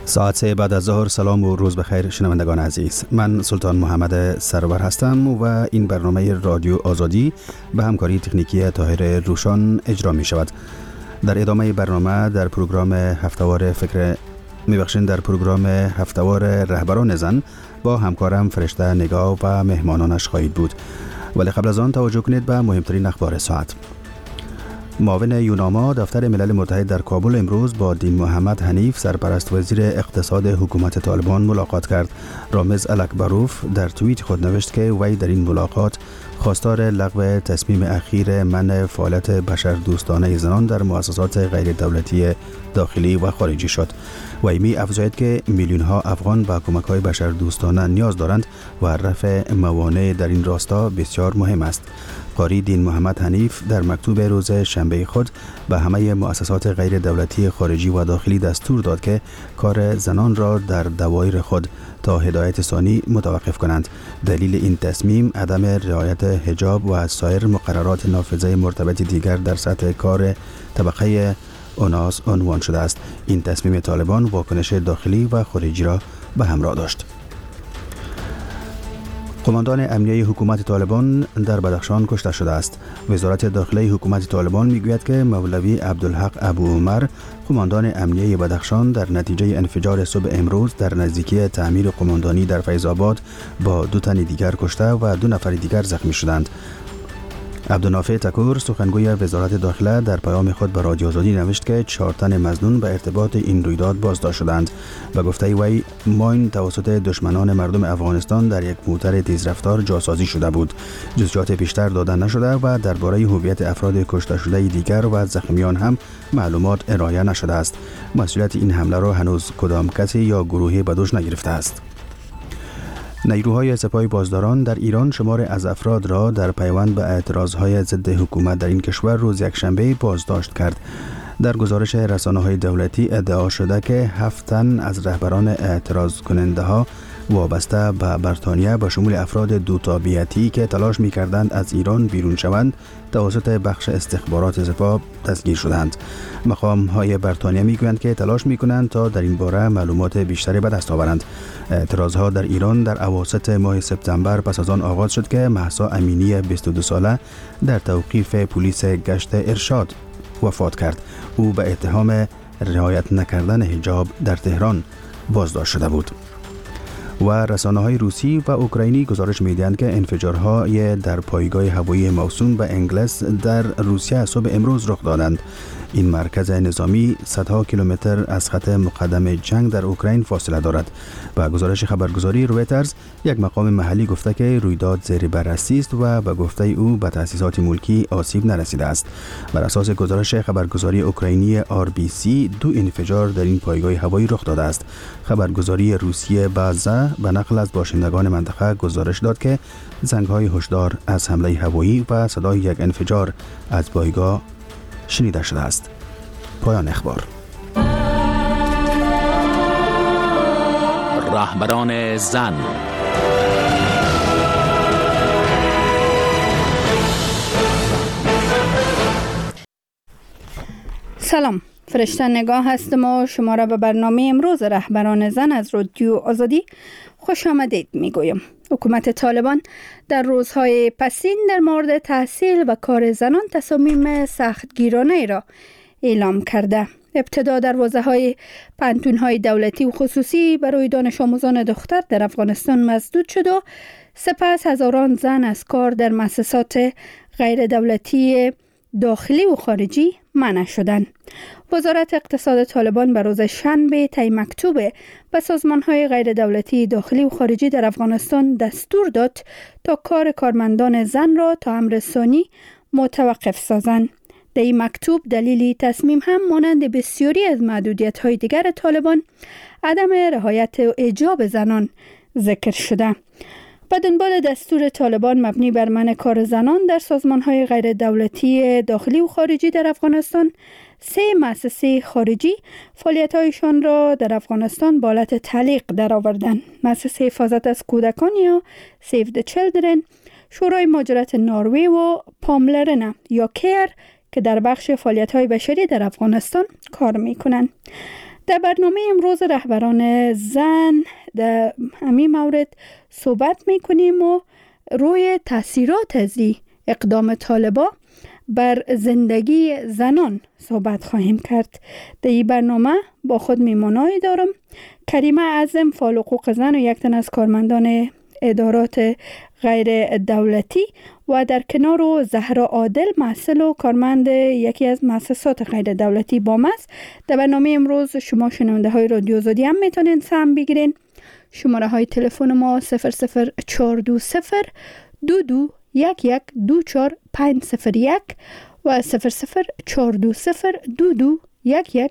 ساعت 3 بعد از ظهر. سلام و روز بخیر شنوندگان عزیز. من سلطان محمد سرور هستم و این برنامه رادیو آزادی به همکاری تکنیکی طاهر روشان اجرا می شود. در ادامه برنامه در پروگرام هفتهوار رهبران زن با همکارم فرشته نگاه و مهمانانش خواهید بود. ولی قبل از آن توجه کنید به مهمترین اخبار ساعت. معاون یوناما دفتر ملل متحد در کابل امروز با دین محمد حنیف سرپرست وزیر اقتصاد حکومت طالبان ملاقات کرد. رامز الکبروف در توییت خود نوشت که وی در این ملاقات خواستار لغو تصمیم اخیر منع فعالیت بشردوستانه زنان در مؤسسات غیر دولتی داخلی و خارجی شد. وی می افزاید که میلیون ها افغان به کمک‌های بشردوستانه نیاز دارند و رفع موانع در این راستا بسیار مهم است. قاری دین محمد حنیف در مکتوب روز شنبه خود به همه مؤسسات غیر دولتی خارجی و داخلی دستور داد که کار زنان را در دوایر خود تا هدایت ثانی متوقف کنند. دلیل این تصمیم عدم رعایت حجاب و سایر مقررات نافذه مرتبط دیگر در سطح کار طبقه اوناس عنوان شده است. این تصمیم طالبان واکنش داخلی و خارجی را به همراه داشت. قماندان امنیه حکومت طالبان در بدخشان کشته شده است. وزارت داخلی حکومت طالبان میگوید که مولوی عبدالحق ابو عمر قماندان امنیه بدخشان در نتیجه انفجار صبح امروز در نزدیکی تعمیر قماندانی در فیض آباد با 2 تن دیگر کشته و 2 نفر دیگر زخمی شدند. عبدالنافع تکور سخنگوی وزارت داخله در پیام خود به رادیو آزادی نوشت که 4 تن مظنون به ارتباط این رویداد بازداشت شدند. به گفته وی ماین توسط دشمنان مردم افغانستان در یک موتر تیزرفتار جاسازی شده بود. جزئیات بیشتر داده نشده و درباره هویت افراد کشته شده دیگر و زخمیان هم معلومات ارائه نشده است. مسئولیت این حمله را هنوز کدام کسی یا گروهی به دوش نگرفته است. نیروهای سپاه بازداران در ایران شمار از افراد را در پیوند به اعتراضهای ضد حکومت در این کشور روز یکشنبه بازداشت کرد. در گزارش رسانه‌های دولتی ادعا شده که 7 تن از رهبران اعتراض کننده ها وابسته به بریتانیا به شمول افراد دوتابیتی که تلاش می‌کردند از ایران بیرون شوند توسط بخش استخبارات سپاه دستگیر شدند. مقام‌های بریتانیا می‌گویند که تلاش می‌کنند تا در این باره معلومات بیشتری به دست آورند. اعتراضها در ایران در اواسط ماه سپتامبر پس از آن آغاز شد که مهسا امینی 22 ساله در توقیف پلیس گشت ارشاد وفات کرد. او به اتهام رعایت نکردن حجاب در تهران بازداشت شده بود. و رسانه‌های روسی و اوکراینی گزارش می‌دهند که انفجارهای در پایگاه هوایی موسوم به انگلیس در روسیه صبح امروز رخ دادند. این مرکز نظامی صدها کیلومتر از خط مقدم جنگ در اوکراین فاصله دارد. با گزارش خبرگزاری رویترز یک مقام محلی گفته که رویداد زیر بررسی است و به گفته او به تأسیسات ملکی آسیب نرسیده است. بر اساس گزارش خبرگزاری اوکراینی RBC 2 انفجار در این پایگاه هوایی رخ داده است. خبرگزاری روسیه بازا به نقل از باشندگان منطقه گزارش داد که زنگ‌های هشدار از حمله هوایی و صدای یک انفجار از پایگاه شنیده شده است. پایان اخبار. رهبران زن. سلام، فرشته نگاه هستم و شما را به برنامه امروز رهبران زن از رادیو آزادی خوش آمدید میگویم. حکومت طالبان در روزهای پسین در مورد تحصیل و کار زنان تصامیم سختگیرانه ای را اعلام کرده. ابتدا دروازه‌های پانتون‌های دولتی و خصوصی برای دانش آموزان دختر در افغانستان مسدود شد و سپس هزاران زن از کار در مؤسسات غیر دولتی داخلی و خارجی منع شدند. وزارت اقتصاد طالبان به روز شنبه طی مکتوب به سازمان‌های غیر دولتی داخلی و خارجی در افغانستان دستور داد تا کار کارمندان زن را تا امر ثانی متوقف سازند. در این مکتوب دلیلی تصمیم هم مانند بسیاری از محدودیت‌های دیگر طالبان عدم رعایت حجاب زنان ذکر شده. به دنبال دستور طالبان مبنی بر منع کار زنان در سازمان‌های غیر دولتی داخلی و خارجی در افغانستان، 3 مؤسسه خارجی فعالیت‌هایشان را در افغانستان به حالت تعلیق درآوردند. مؤسسه حفاظت از کودکان یا سیو د چیلدرن، شورای مهاجرت نروژ و پاملرن یا کیر که در بخش فعالیت‌های بشری در افغانستان کار می‌کنند. در برنامه امروز رهبران زن در همین مورد صحبت میکنیم و روی تاثیرات از اقدام طالبان بر زندگی زنان صحبت خواهیم کرد. در این برنامه با خود میمانایی دارم کریمه اعظم، فعال حقوق زن و یک تن از کارمندان ادارات غیر دولتی و در کنار و زهرا عادل، محصل و کارمند یکی از مؤسسات غیر دولتی بام است. در برنامه امروز شما شنونده های رادیو آزادی هم میتونین سهم بگیرین. شماره های تلفن ما 00420 22 11 24501 و 00420 22 11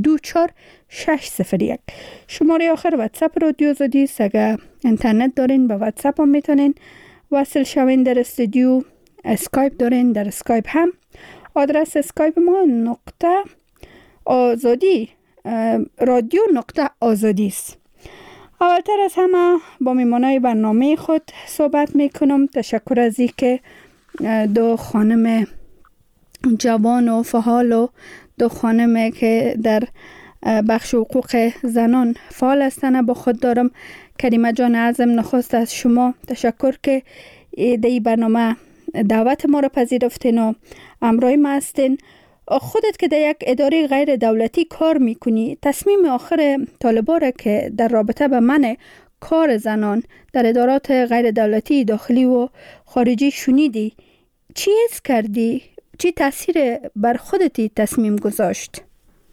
24601. شماره آخر واتساپ رادیو آزادی است. اگر اینترنت دارین به واتساپ هم میتونین وصل شوین. در استودیو اسکایپ دارین، در اسکایپ هم آدرس اسکایپ ما نقطه آزادی رادیو نقطه آزادی است. اولتر از همه با میمانای برنامه خود صحبت میکنم. تشکر از این که دو خانم جوان و فعال و دو خانم که در بخش حقوق زنان فعال هستند با خود دارم. کریمه جان اعظم، نخست از شما تشکر که در این برنامه دعوت ما را پذیرفتین و همراه ما هستین. خودت که در یک اداره غیر دولتی کار میکنی، تصمیم آخر طالبان را که در رابطه به منع کار زنان در ادارات غیر دولتی داخلی و خارجی شنیدی، چی حس کردی؟ چی تاثیر بر خودتی تصمیم گذاشت؟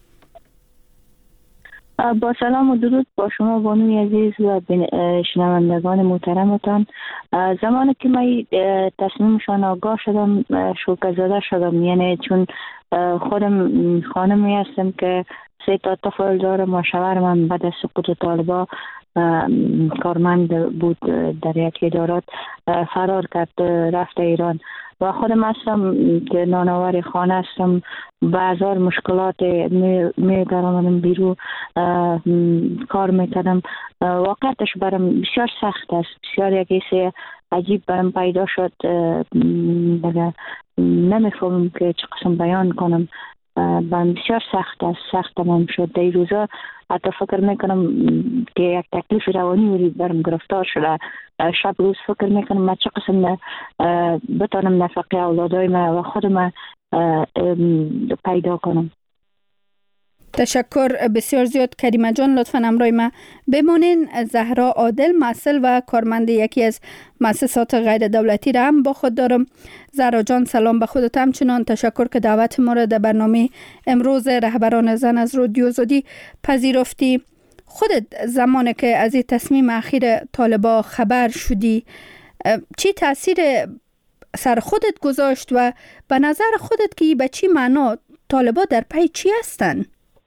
با سلام و درود با شما بانوی عزیز و شنوندگان محترمتان. زمانی که من تصمیمشان آگاه شدم شوکه زده شدم، یعنی چون خودم خانمی هستم که 3 طفل دارم و شوهرم بعد از سقوط طالبان کارمند بود در یک ادارات فرار کرد رفت ایران و خودم هستم که نانآور خانه هستم. بازار مشکلات می درآمدم بیرون کار میکردم. واقعیتش برام بسیار سخت است، بسیار یک حس عجیب برام پیدا شد. دیگه نمیفهمم که چه قسم بیان کنم. برام بسیار سخت تمام شد. در روزا حتی فکر میکنم که یک تکلیف روانی برام گرفتار شده. شب روز فکر میکنم من چه قسم بتانم نفقه اولادای من و خودم پیدا کنم. تشکر بسیار زیاد کریمه جان. لطفاً همراه ما بمانین. زهرا عادل، محصل و کارمند یکی از مؤسسات غیر دولتی را هم با خود دارم. زهرا جان سلام به خودت. همچنان تشکر که دعوت ما را در برنامه امروز رهبران زن از رادیو آزادی پذیرفتی. خودت زمانی که از این تصمیم اخیر طالبان خبر شدی، چی تاثیر سر خودت گذاشت و به نظر خودت که به چی معنا طالبان در پی چی هستن؟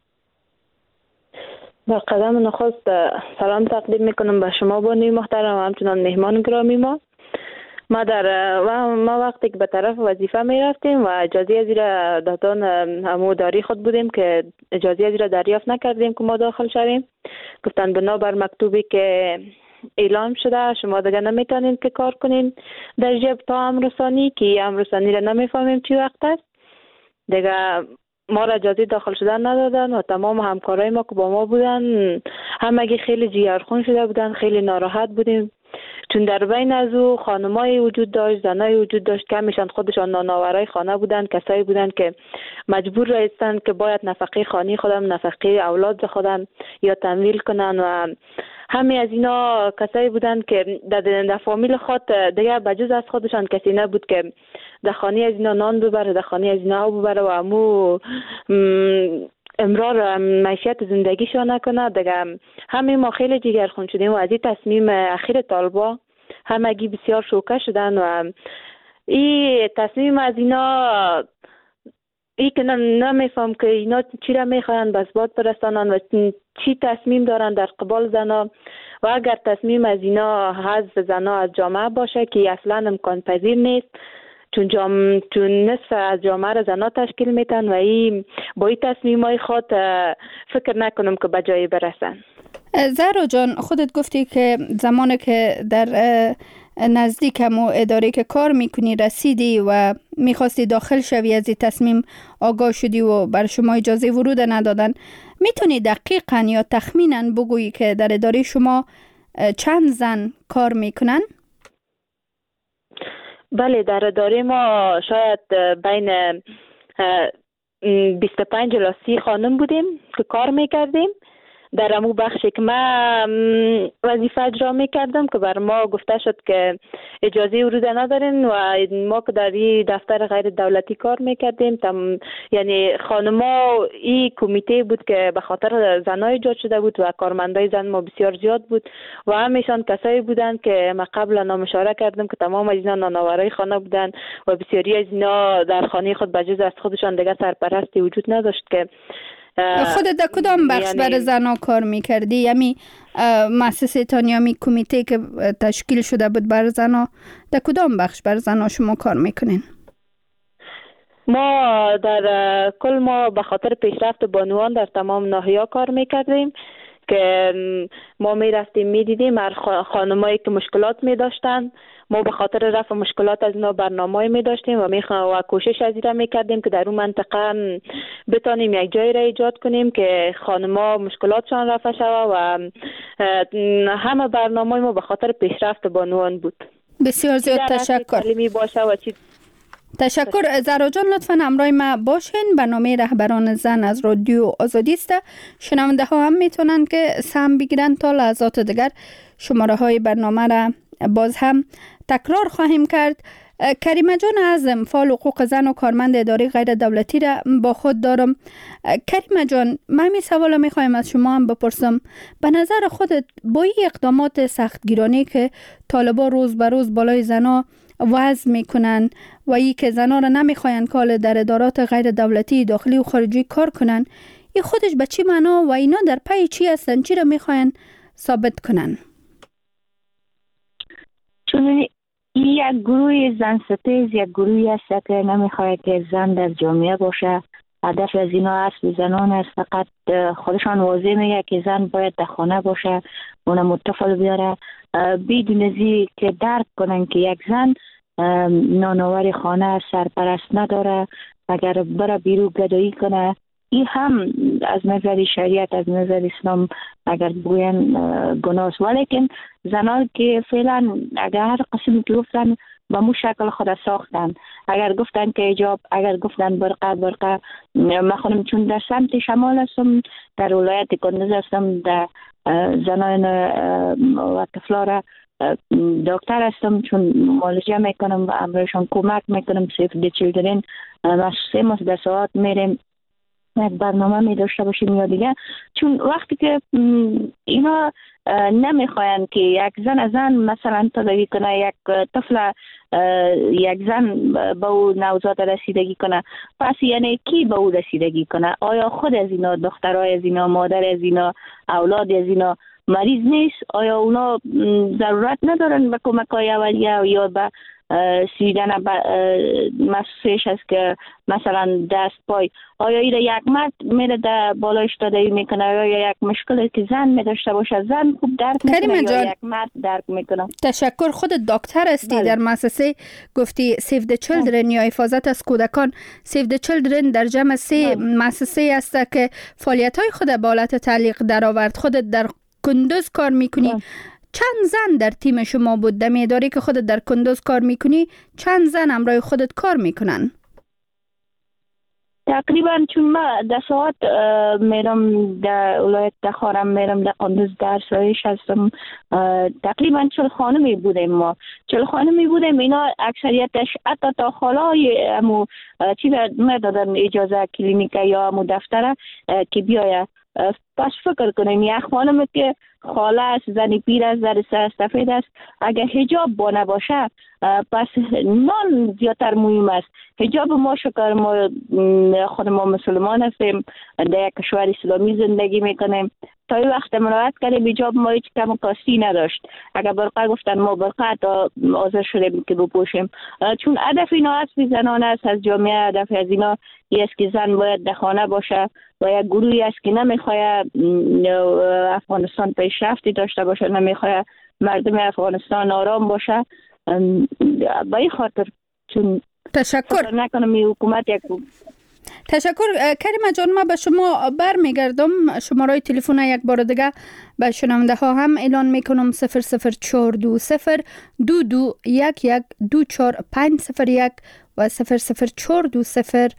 با قدم نخست سلام تقدیم میکنم به شما بانوی محترم و همچنان مهمان گرامی ما وقتی که به طرف وظیفه می رفتیم و اجازه از را دادن همو داری خود بودیم که اجازه از را دریافت نکردیم که ما داخل شویم. گفتن بنابر مکتوبی که اعلام شده شما دیگه نمیتونین که کار کنین در جبهه تا امرسانی، که امرسانی را نمیفهمیم چی وقت است. دیگه ما را اجازه داخل شدن ندادن و تمام همکارای ما که با ما بودن همگی خیلی جیگرخون شده بودن، خیلی ناراحت بودیم. چون در بین از او خانمایی وجود داشت، زنایی وجود داشت که همیشان خودشان نانآورای خانه بودن، کسایی بودن که مجبور رایستن که باید نفقه خانی خودم، نفقه اولاد خودم یا تمویل کنن و همه از اینا کسایی بودن که در فامیل خود دیگه بجز از خودشان کسی نبود که در خانه از اینا نان ببره، در خانه از اینا آب ببره و امو امرار معیشت زندگیشان نکنه. دیگه همه ما خیلی جگرخون شدیم و از این تصمیم اخیر طالبان همگی بسیار شوکه شدن و این تصمیم از اینا ای که نمیفهم که اینا چی را میخواین بس باد برسانن و چی تصمیم دارن در قبال زنا و اگر تصمیم از اینا حذف زنا از جامعه باشه که اصلا امکان پذیر نیست، چون نصف از جامعه را زنا تشکیل میتن و این با این تصمیم های خود فکر نکنم که به جایی برسن. زهرا جان، خودت گفتی که زمانی که در نزدیک همو اداره که کار میکنی رسیدی و میخواستی داخل شوی، از این تصمیم آگاه شدی و بر شما اجازه ورود ندادن، میتونی دقیقاً یا تخمیناً بگویی که در اداره شما چند زن کار میکنن؟ بله، در اداره ما شاید بین 25 الی 30 خانم بودیم که کار میکردیم. در امو بخشی که من وظیفه اجرا میکردم که بر ما گفته شد که اجازه ورود ندارین و ما که در این دفتر غیر دولتی کار میکردیم، یعنی خانما این کمیته بود که به خاطر زنای ایجاد شده بود و کارمندای زن ما بسیار زیاد بود و همیشان کسایی بودن که ما قبلا نام اشاره کردم که تمام از اینا نانآورای خانه بودن و بسیاری از اینا در خانه خود بجز از خودشان دیگر سرپرستی وجود نداشت. که خودت در کدام بخش بر زنها کار میکردی؟ یعنی مؤسسه تانیامی کمیته که تشکیل شده بود بر زنها، در کدام بخش بر زنها شما کار میکنین؟ ما در کل ما به خاطر پیشرفت بانوان در تمام ناحیه‌ها کار میکردیم که ما میرفتیم میدیدیم هر خانمایی که مشکلات میداشتن، ما به خاطر رفع مشکلات از اینا برنامه‌ای می‌داشتیم و کوشش از این می‌کردیم که در اون منطقه بتانیم یک جایی را ایجاد کنیم که خانم‌ها مشکلاتشان رفع شود و همه برنامه‌ای ما به خاطر پیشرفت بانوان بود. بسیار زیاد تشکر. تشکر. زهرا جان لطفاً همراه ما باشین. برنامه رهبران زن از رادیو آزادی است. شنونده ها هم میتونن که سهم بگیرن. تا لحظات دیگر شماره های برنامه را باز هم تکرار خواهیم کرد. کریمه جان اعظم، فعال حقوق زن و کارمند اداره غیر دولتی را با خود دارم. کریمه جان، من می سوال میخوایم از شما هم بپرسم، به نظر خودت با این اقدامات سختگیرانه که طالبا روز به روز بالای زنا وضع میکنن و ای که زنا را نمیخواین که در ادارات غیر دولتی داخلی و خارجی کار کنن، این خودش به چی معنا و اینا در پی چی هستن؟ چی را میخواین ثابت کنن؟ چون یک گروه زن ستیز یک گروهی است که نمیخواهد که زن در جامعه باشه. هدف از اینا اصل زنان است، فقط خودشان واضح میگه که زن باید در خانه باشه، اونم طفل بیاره، بدون ازی که درک کنن که یک زن نانآور خانه سرپرست نداره، اگر بره بیرون گدایی کنه. این هم از نظر شریعت، از نظر اسلام اگر بگوین گناه است. ولیکن زنان که فعلا اگر هر قسمی که گفتن به مو شکل خود ساختن، اگر گفتن که حجاب، اگر گفتن برقه. من خودم چون در سمت شمال هستم، در ولایت کندوز هستم، در زنان و طفلا را دکتر هستم، چون معالجه میکنم و امرشان کمک میکنم. سیف دی چیلدرن ما 3 ماه در ساعت میریم یک برنامه می داشته باشیم یا دیگه، چون وقتی که اینا نمیخواین که یک زن از زن مثلا تداوی کنه، یک طفل یک زن به او نوزاد رسیدگی کنه، پس یعنی کی به او رسیدگی کنه؟ آیا خود از اینا دخترای از اینا، مادر از اینا، اولاد از اینا مریض نیست؟ آیا اونا ضرورت ندارن به کمک های اولیه یا به سیدن مسئولیش است که مثلا دست پای؟ آیا ایره یک مرد میره در بالایش دادهی میکنه یا یک مشکلی که زن میداشته باشه زن خوب درک میکنه یا یک مرد درک میکنه؟ تشکر. خود دکتر هستی، در مؤسسه گفتی سیو د چیلدرن یا حفاظت از کودکان. سیو د چیلدرن در جمع 3 مؤسسه است که فعالیت های خود به حالت تعلیق در آورد. خودت در کندوز کار میکنی، چند زن در تیم شما بود؟ در اداره که خودت در کندوز کار میکنی چند زن همراه خودت کار میکنن؟ تقریبا چون ما در ساعت میرم در ولایت دخارم، میرم در کندوز درس رایش هستم، تقریبا 40 خانمی بودیم. ما 40 خانمی بودیم. اینا اکثریتش حتی تا خالای امو چی دادن اجازه کلینیک یا امو دفتره که بیایه. پس فکر کنیم یک خانم که خاله است، زنی پیر است، در سفید است، اگر حجاب با نباشه پس نان زیادتر مهم است. حجاب ما شکر ما خود ما مسلمان هستیم، در یک کشور اسلامی زندگی میکنیم. تا این وقت مراجعت کردیم حجاب ما هیچ کم و کاستی نداشت. اگر برقه گفتن ما برقه تا حاضر شدیم که بپوشیم، چون هدف اینا اصلی زنان است از جامعه. هدف از اینا است که زن باید در خانه باشه و یک گروهی است که نمیخواه افغانستان پیشرفتی داشته باشه، نمیخواه مردم افغانستان آرام باشه. به این خاطر چون تشکر نکنم این حکومت یک تشکر کریمه جان. ما به شما برمیگردم. شماره تلفن یک بار دیگه به شنونده ها هم اعلان میکنم: 00420 2211 24501 و 00420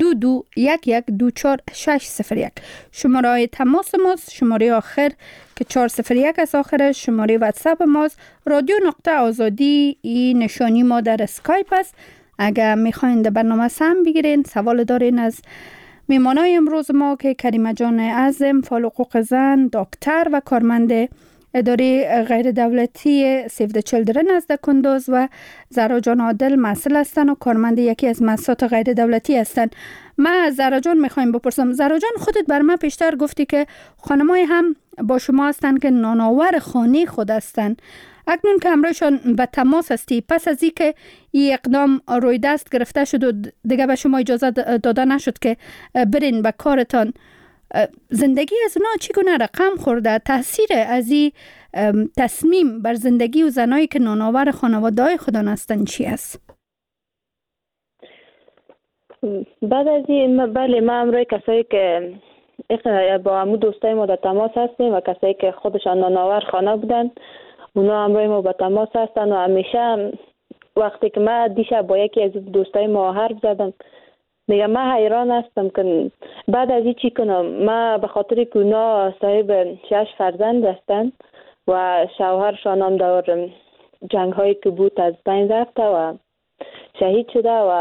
2211 شماره تماس ماست. شماره آخر که 401 از آخرش شماره واتساپ ماست. رادیو نقطه آزادی این نشانی ما در اسکایپ است. اگر میخواین در برنامه سهم بگیرین، سوال دارین از میمانای امروز ما که کریمه جان عظم، فعال حقوق زن، دکتر و کارمند اداره غیر دولتی سیو د چیلدرن از کندوز و زهرا جان عادل مسئول هستن و کارمند یکی از مؤسسات غیر دولتی هستن. من از زهرا جان میخوایم بپرسم. زهرا جان، خودت بر من پیشتر گفتی که خانمای هم با شما هستن که نانآور خانه خود هستن. اکنون که همراهشان به تماس هستی، پس از این که این اقدام روی دست گرفته شد و دیگه به شما اجازه داده نشد که برین به کارتان، زندگی از اونا چگونه رقم خورده؟ تاثیر از این تصمیم بر زندگی و زنایی که نانآور خانواده‌های خودان هستند چی است؟ بعد از این بله، ما امروز کسایی که با همون دوستای ما در تماس هستیم و کسایی که خودشان نانآور خانه بودن، اونا امروز ما با تماس هستن و همیشه وقتی که من دیشب با یکی از دوستای ما حرف زدم، میگم من حیران هستم که بعد از این چی کنم. من به خاطر که اونا صاحب 6 فرزند هستن و شوهرشان هم در جنگ هایی که بود از بین رفته و شهید شده و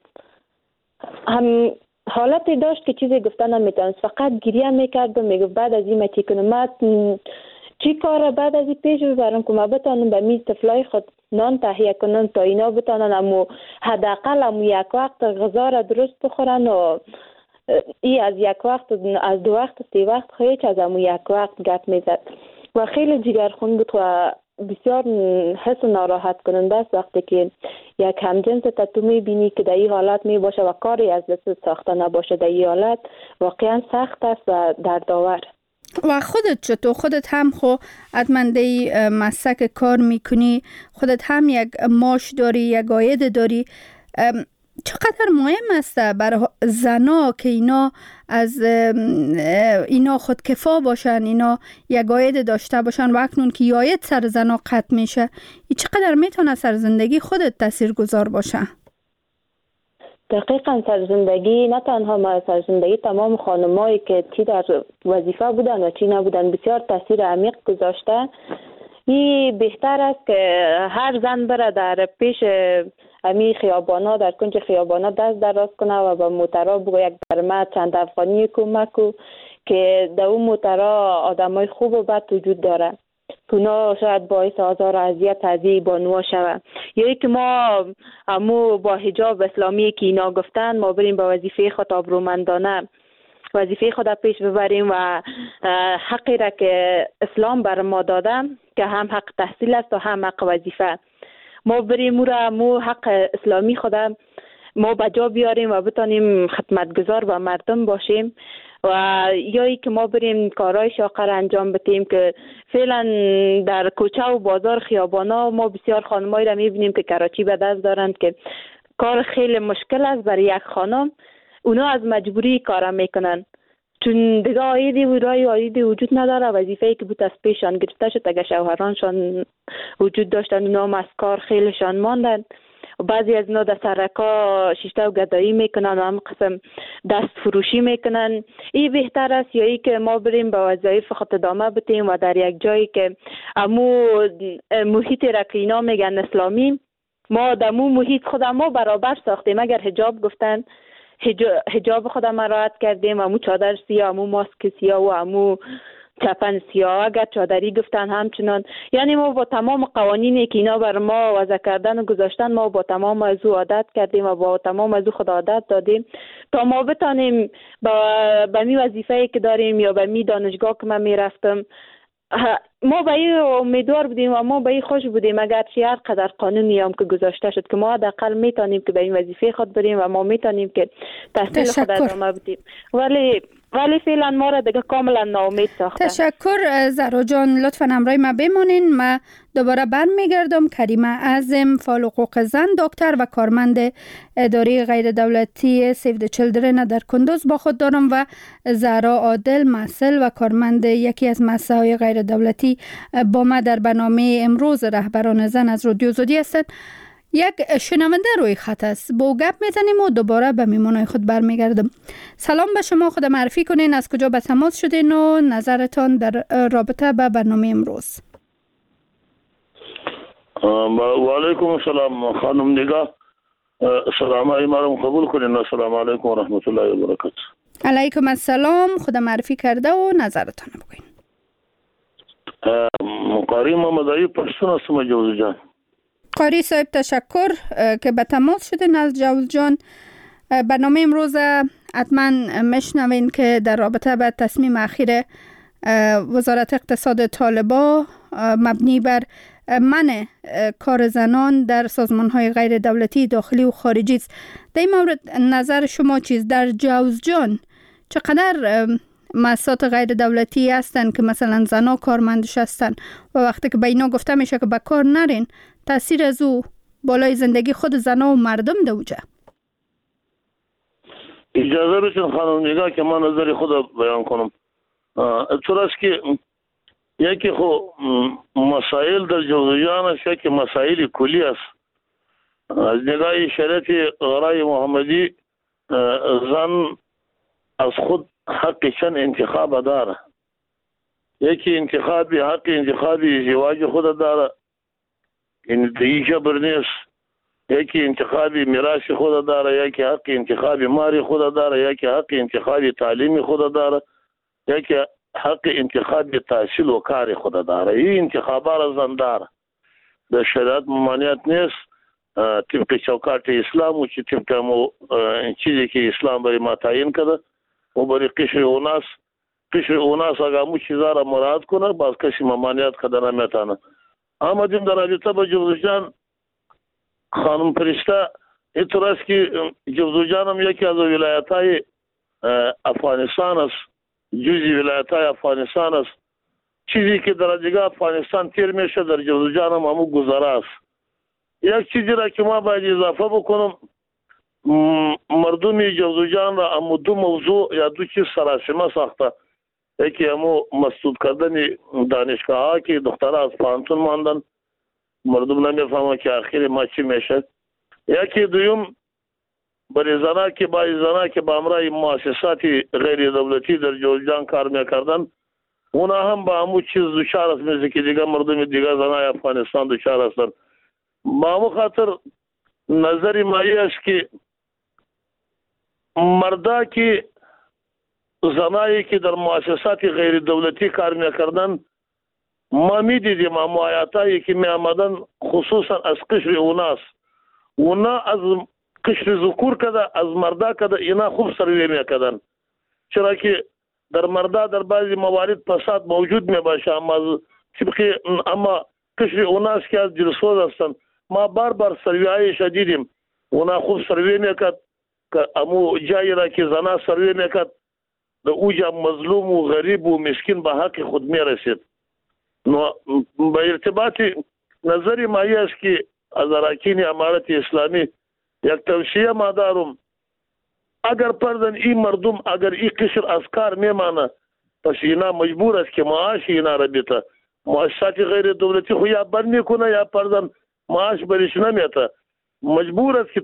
هم حالتی داشت که چیزی گفتن نمیتونست، فقط گریه میکرد و میگفت بعد از این من چی کنم، من چی کار بعد از این پیش ببرم که ما بتانم به میز طفلای خود نان تهیه کنن تا اینا بتانن امو حداقل امو یک وقت غذا را درست بخورن و ای از یک وقت از 2 وقت 3 وقت خیلی از امو یک وقت گپ میزد و خیلی جگرخون بود و بسیار حس ناراحت کننده است وقتی که یک همجنس تو میبینی که در این حالت می باشه و کاری از دست ساخته نباشه. در این حالت واقعا سخت است و دردآور. و خودت چطور؟ خودت هم حتما دی مسلک کار میکنی، خودت هم یک معاش داری، یک عاید داری. چقدر مهم است برای زنا که اینا از اینا خودکفا باشن، اینا یک عاید داشته باشن و اکنون که عاید سر زنا قطع میشه، این چقدر میتونه سر زندگی خودت تاثیرگذار باشه؟ دقیقاً سر زندگی، نه تنها سر زندگی تمام خانمایی که چی در وظیفه بودن و چی نبودن بسیار تاثیر عمیق گذاشته. این بهتر است که هر زن بره در پیش امی خیابانا، در کنج خیابانا دست دراز کنه و به موترا بگه یک برمه چند افغانی کمک کو که در اون موترا آدمای خوب و بد وجود داره. اونا شاید باعث آزار و اذیت از این بانوها شود. یا ای که ما همو با حجاب اسلامی که اینا گفتن ما بریم با وظیفه خود آبرومندانه وظیفه خود پیش ببریم و حقی را که اسلام بر ما داده که هم حق تحصیل است و هم حق وظیفه، ما بریم مو حق اسلامی خود ما بجا بیاریم و بتانیم خدمتگزار و مردم باشیم و یا ای که ما بریم کارهای شاقه را انجام بدیم که فعلا در کوچه و بازار خیابانا ما بسیار خانمایی را میبینیم که کراچی به دست دارند که کار خیلی مشکل است برای یک خانم. اونا از مجبوری کار میکنن چون دیگه آیدی وجود نداره. وظیفه‌ای که بود از پیشان گرفته شد، اگر شوهرانشان وجود داشتن اونا هم از کار خیلیشان ماندن. بعضی از اینا در سرکا شیشته و گدایی میکنن و هم قسم دست فروشی میکنن. این بهتر است یا ای که ما بریم به وظایف خود ادامه بدیم و در یک جایی که امو محیط را که اینا میگن اسلامی، ما در مو محیط خود ما برابر ساختیم. اگر حجاب گفتن حجاب خود ما راحت کردیم، امو چادر سیاه، امو ماسک سیاه و امو چپن سیاه، اگر چادری گفتن همچنان. یعنی ما با تمام قوانینی که اینا بر ما وضع کردن و گذاشتن ما با تمام از او عادت کردیم و با تمام از او خود عادت دادیم تا ما بتانیم به می وظیفه‌ای که داریم یا به می دانشگاه که من میرفتم ما به این امیدوار بودیم و ما به این خوش بودیم اگر چی هر قدر قانونی هم که گذاشته شد که ما حداقل میتونیم که به این وظیفه خود بریم و ما میتونیم که تحصیل خود ادامه بدیم. ولی ولی فعلا ما را دیگه کاملا ناامید ساختن. تشکر زهرا جان، لطفا همراه ما بمانین. ما دوباره برمیگردم. کریمه اعظم، فعال حقوق زن، دکتر و کارمند اداره غیر دولتی سیو د چیلدرن در کندوز با خود دارم و زهرا عادل، مسئول و کارمند یکی از مؤسسه‌های غیر دولتی با ما در برنامه امروز رهبران زن از رادیو آزادی هستند. یک شنونده روی خط است، با گپ میزنیم و دوباره به میمونای خود برمیگردم. سلام به شما، خود معرفی کنین، از کجا به تماس شدین و نظرتان در رابطه به برنامه امروز. و علیکم السلام خانم نگاه، سلام های ما رو قبول کنین. السلام علیکم و رحمت الله و برکاته. علیکم السلام، خود معرفی کرده و نظرتان بگوین. قاری محمدی پشتون هستم جوز جان. قاری صاحب تشکر که به تماس شدین از جوز جان. برنامه امروز حتما میشنوین که در رابطه به تصمیم اخیر وزارت اقتصاد طالبان مبنی بر منع کار زنان در سازمان‌های غیر دولتی داخلی و خارجی است. در این مورد نظر شما چیست؟ در جوز جان چقدر مؤسسات غیر دولتی هستند که مثلا زنا کارمندش هستند و وقتی که به اینا گفته میشه که به کار نرین، تاثیر از او بالای زندگی خود زنا و مردم دوجه؟ اجازه بسید خانم نگاه که من نظر خود بیان کنم. طور است که یکی خو مسائل در جوزجان است، یکی مسائل کلی است. از نگاه شریعت غرای محمدی زن از خود حق چند انتخاب داره. یکی حق انتخابی ازدواج خود داره، این دیگه برنیست. یکی انتخابی میراث خود داره، یکی حق انتخابی ماری خود داره، یکی حق انتخابی تعلیمی خود داره، یکی حق انتخابی تحصیل و کار خود داره. این انتخابات زن داره. در شریعت ممانعت نیست طبق چوکات اسلام و چی طبق چیزی که اسلام برای ما تعیین کرده و برای قشر اوناس اگر مو چیزا را مراد کنه باز کسی ممانعت کرده نمیتانه. آمدیم در رابطه با جوزجان خانم فرشته، اینطور است که جوزجان هم یکی از ولایت‌های افغانستان است، جزئی ولایت‌های افغانستان است. چیزی که در دیگه افغانستان تیر میشه در جوزجان هم همون گذره است. یک چیزی را که ما باید اضافه بکنم، مردم جوزجان را همو دو موضوع یا دو چیز سراسیمه ساخته. یکی همو مسدود کردن دانشگاه ها که دخترها از پانتون ماندن، مردم نمیفهمه که آخر ما چی میشه. یکی دویم برای زنها که با امرای مؤسسات غیر دولتی در جوزجان کار میکردن، اونا هم با همو چیز دچار است، مثل که دیگه مردم دیگه زنهای افغانستان دچار هستن. با همو خاطر نظری مایی است که مردا که زنایی که در مؤسسات غیر دولتی کار میکردن، ما میدیدیم اما آیاتایی که می آمدن خصوصا از قشر اونا از قشر ذکور کده، از مردا کده، اینا خوب سروی میکردن. چرا که در مردا در بعضی موارد فساد موجود می باشه، اما قشر اوناس که از دلسوز هستن ما بار سروی های شدیدیم. اونا خوب سروی میکرد که امو جایی را که زنا سروی میکرد در اوجا مظلوم و غریب و مسکین به حق خود میرسید. نو به ارتباط نظری مایی است که از اراکین امارت اسلامی یک توصیه ما دارم، اگر پردن این مردم اگر این قشر از کار میمانه، پس اینا مجبور است که معاش اینا را بیته. مؤسسات غیر دولتی خو یا بند میکنه یا پردن معاش بریش نمیته. مجبور است که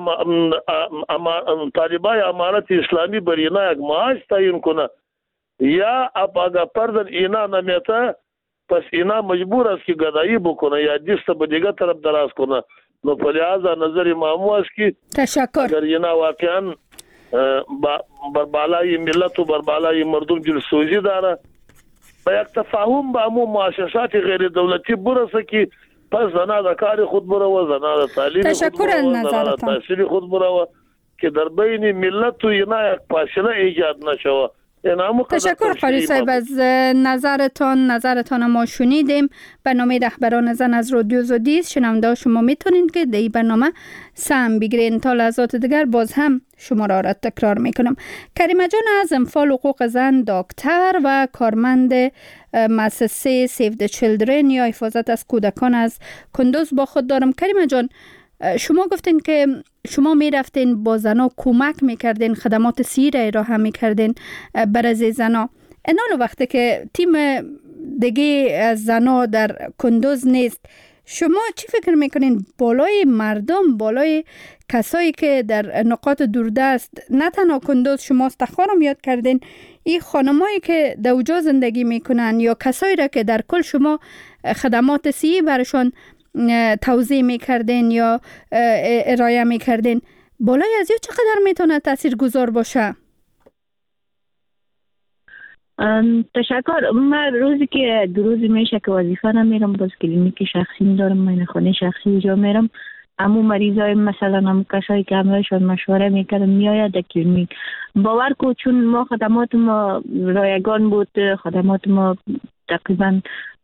طالبای امارت اسلامی بر اینا یک معاش تعیین کنه، یا اگر پردن اینا نمیته پس اینا مجبور است که گدایی بکنه یا دست به دیگه طرف دراز کنه. نو په لحاظ نظر مامو است که تشکر اگر اینا واقعا بر بالای ملت و بر بالای مردم دلسوزی داره با یک تفاهم با امو مؤسسات غیر دولتی برسه که پس زنا د کار خود برو، زنا د تعلیم خود برو، زنا د تحصیل خود برو، که در بین ملت و اینا یک فاصله ایجاد نشوه. تشکر قاری صاحب از نظرتان ما شنیدیم. برنامه رهبران زن از رادیو زودیست. شنونده شما میتونین که در این برنامه سهم بگیرین. تا لحظات دیگر باز هم شما را تکرار میکنم. کریمه جان از انفال حقوق زن، دکتر و کارمند مؤسسه سیو د چیلدرن یا حفاظت از کودکان از کندوز با خود دارم. کریمه جان، شما گفتین که شما می رفتین با زنا کمک میکردین، خدمات صحی را ارائه میکردین برای زنا. اینال وقتی که تیم دیگه از زنا در کندوز نیست، شما چی فکر میکنین بالای مردم، بالای کسایی که در نقاط دوردست، نه تنها کندوز شما استخوانم یاد کردین، این خانمایی که در اوجا زندگی میکنن یا کسایی را که در کل شما خدمات صحی برشان توضیح میکردین یا ارائه میکردین، بالای از یا چقدر میتونه تأثیر گذار باشه؟ تشکر. من روزی که دو روزی میشه که وظیفه نمیرم، باز کلینیک شخصی دارم، من خانه شخصی اونجا میرم. امو مریضای مثلا هم کسایی که همراهشون مشوره میکردم میآید در کلینیک. باور کو چون ما خدمات ما رایگان بود، خدمات ما تقریبا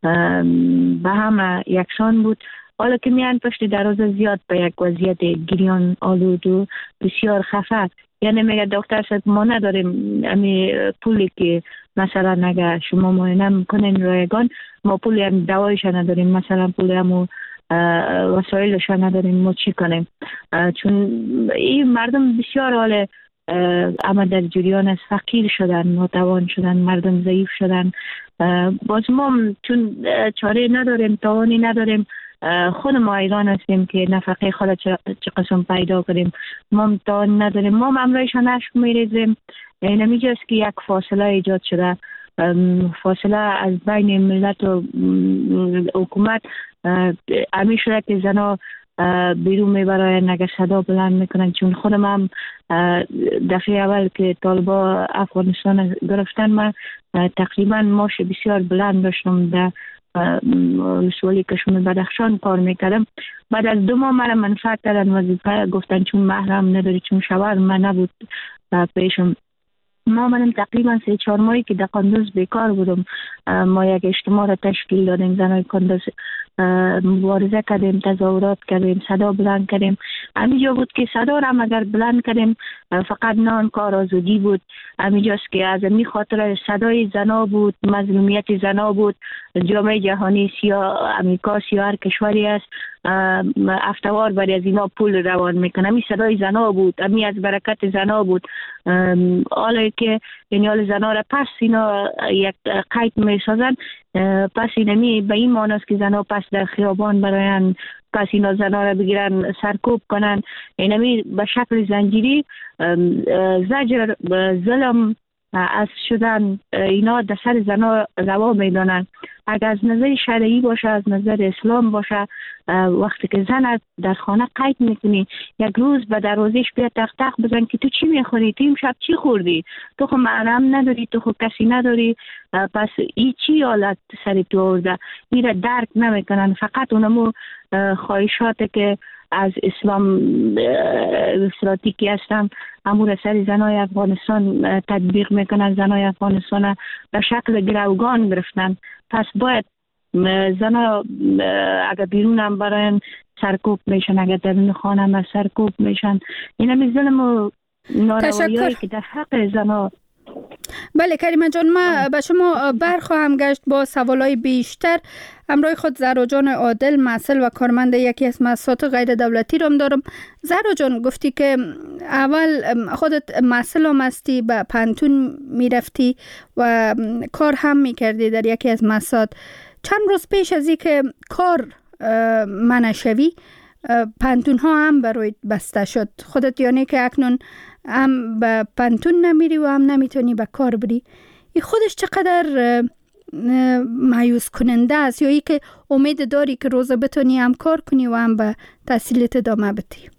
به هم یکسان بود. حالا که میان پشت دروازه زیاد به یک وضعیت گریان آلود و بسیار خفه، یعنی میگه دکتر صاحب ما نداریم امی پولی که مثلا اگه شما معاینه میکنین رایگان، ما پولی هم دوایش نداریم، مثلا پولی هم وسایلش نداریم، ما چی کنیم؟ چون این مردم بسیار حال اما در جریان از فقیر شدن، ناتوان شدن، مردم ضعیف شدن. باز ما چون چاره نداریم، توانی نداریم، خود ما ایران هستیم که نفقه خود چه قسم پیدا کنیم، ما توان نداریم، ما امرایشان عشق میریزیم. نمیجاست که یک فاصله ایجاد شده، فاصله از بین ملت و حکومت همیشه شده که زنا بیرون میبرای نگه صدا بلند میکنن. چون خودم هم دفعه اول که طالبا افغانستان گرفتن، من تقریبا ماش بسیار بلند داشتم در ولسوالی کشمیر بدخشان کار میکردم. بعد از 2 ماه مرا منفعت کردن، وظیفه گفتن چون محرم نداری، چون شوهر من نبود پیشم. ما منم تقریبا 3-4 ماهی که در کندوز بیکار بودم، ما یک اجتماع را تشکیل دادیم، زنای کندوز مبارزه کردیم، تظاهرات کردیم، صدا بلند کردیم. همینجا بود که صدا را اگر بلند کردیم فقط نه کار آزادی بود، همینجاست که از این خاطر صدای زنا بود، مظلومیت زنا بود. جامعه جهانی امریکا هر کشوری است افتوار برای از اینا پول روان میکنه. همین صدای زنا بود، همین از برکت زنا بود. حالا که یعنی زنا را پس اینا یک قید میسازن، پس اینمی به این معنی است که زنا پس در خیابان براین، پس اینا زنا را بگیرن سرکوب کنن. اینمی به شکل زنجیری زجر، ظلم از شدن اینا در سر زنا روا میدانن. اگر از نظر شرعی باشه، از نظر اسلام باشه، وقتی که زن در خانه قید میکنی، یک روز به دروازهش بیا تق تق بزن که تو چی میخوری، تو امشب چی خوردی، تو خو محرم نداری، تو خو کسی نداری، پس این چی حالت سر تو آورده. این را درک نمیکنن. فقط اونمو خواهشات که از اسلام استراتیکی هستم امور سر زنای افغانستان تطبیق میکنن. زنای افغانستان به شکل گروگان گرفتن. پس باید زنا اگر بیرون هم براین سرکوب میشن، اگر درون خانه هم سرکوب میشن. این همی ظلم و ناروایی که در حق زنا. بله کریمه جان، من به شما برخواهم گشت با سوالای بیشتر. همراه خود زهرا جان عادل، مسئول و کارمند یکی از مؤسسات غیر دولتی رو دارم. زهرا جان، گفتی که اول خودت مسئول هم هستی، به پانتون میرفتی و کار هم میکردی در یکی از مؤسسات. چند روز پیش از اینکه کار منع شوی، پانتون ها هم برای بسته شد. خودت یعنی که اکنون هم به پانتون نمیری و هم نمیتونی به کار بری. این خودش چقدر مایوس کننده است، یا ای که امید داری که روزا بتونی هم کار کنی و هم به تحصیلت ادامه بدی؟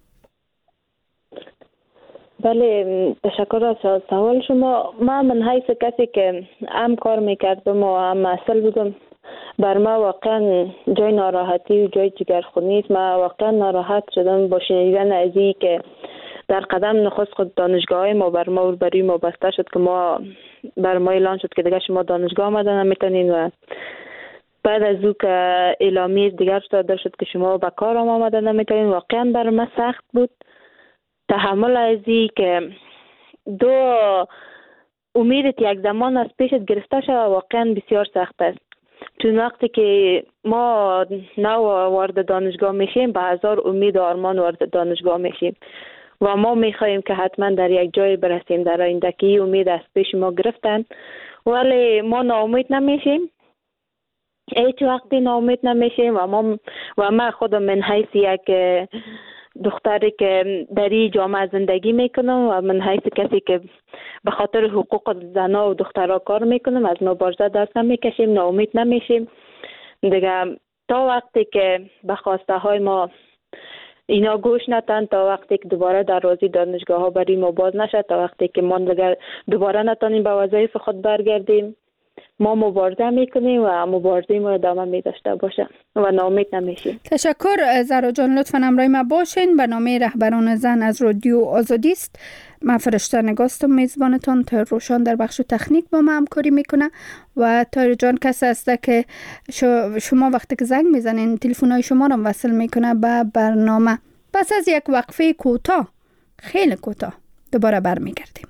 بله، تشکر از سوال شما. من حیث کسی که هم کار میکردم و هم مسئول بودم، بر ما واقعا جای ناراحتی و جای جگرخونی است. من واقعا ناراحت شدم با شنیدن از این که در قدم نخست خود دانشگاه های ما برای ما بسته شد که ما بر ما اعلان شد که دیگه شما دانشگاه آمدن نمیتونین و بعد از او که اعلامیه دیگر صادر شد که شما به کار آمدن نمیتونین. واقعا بر ما سخت بود تحمل ازی که دو امیدت یک زمان از پیشت گرفته شد. واقعا بسیار سخت است، چون وقتی که ما نو وارد دانشگاه میشیم به هزار امید و آرمان وارد دانشگاه میشیم و ما میخواهیم که حتما در یک جای برسیم در آینده که این امید از پیش ما گرفتن، ولی ما ناامید نمیشیم، هیچ وقتی ناامید نمیشیم و ما خودم من حیث یک دختری که در این جامعه زندگی میکنم و من حیث کسی که به خاطر حقوق زنها و دخترها کار میکنم از مبارزه دست نمیکشیم، ناامید نمیشیم دیگه تا وقتی که به خواسته های ما اینا گوش نتن، تا وقتی که دوباره دروازه دانشگاه ها برای ما باز نشد، تا وقتی که ما دوباره نتونیم به وظایف خود برگردیم، ما مبارزه میکنیم و مبارزه ما ادامه میداشته باشه و ناامید نمیشیم. تشکر زهرا جان، لطفاً همراه ما باشین. به نام رهبران زن از رادیو آزادی است. من فرشته نگاستم میزبانتان. تا روشان در بخش تکنیک با ما همکاری میکنه و تا جان کسی است که شما وقتی که زنگ میزنین تلفن‌های شما رو وصل میکنه به برنامه. پس از یک وقفه کوتاه، خیلی کوتاه، دوباره برمیگردیم.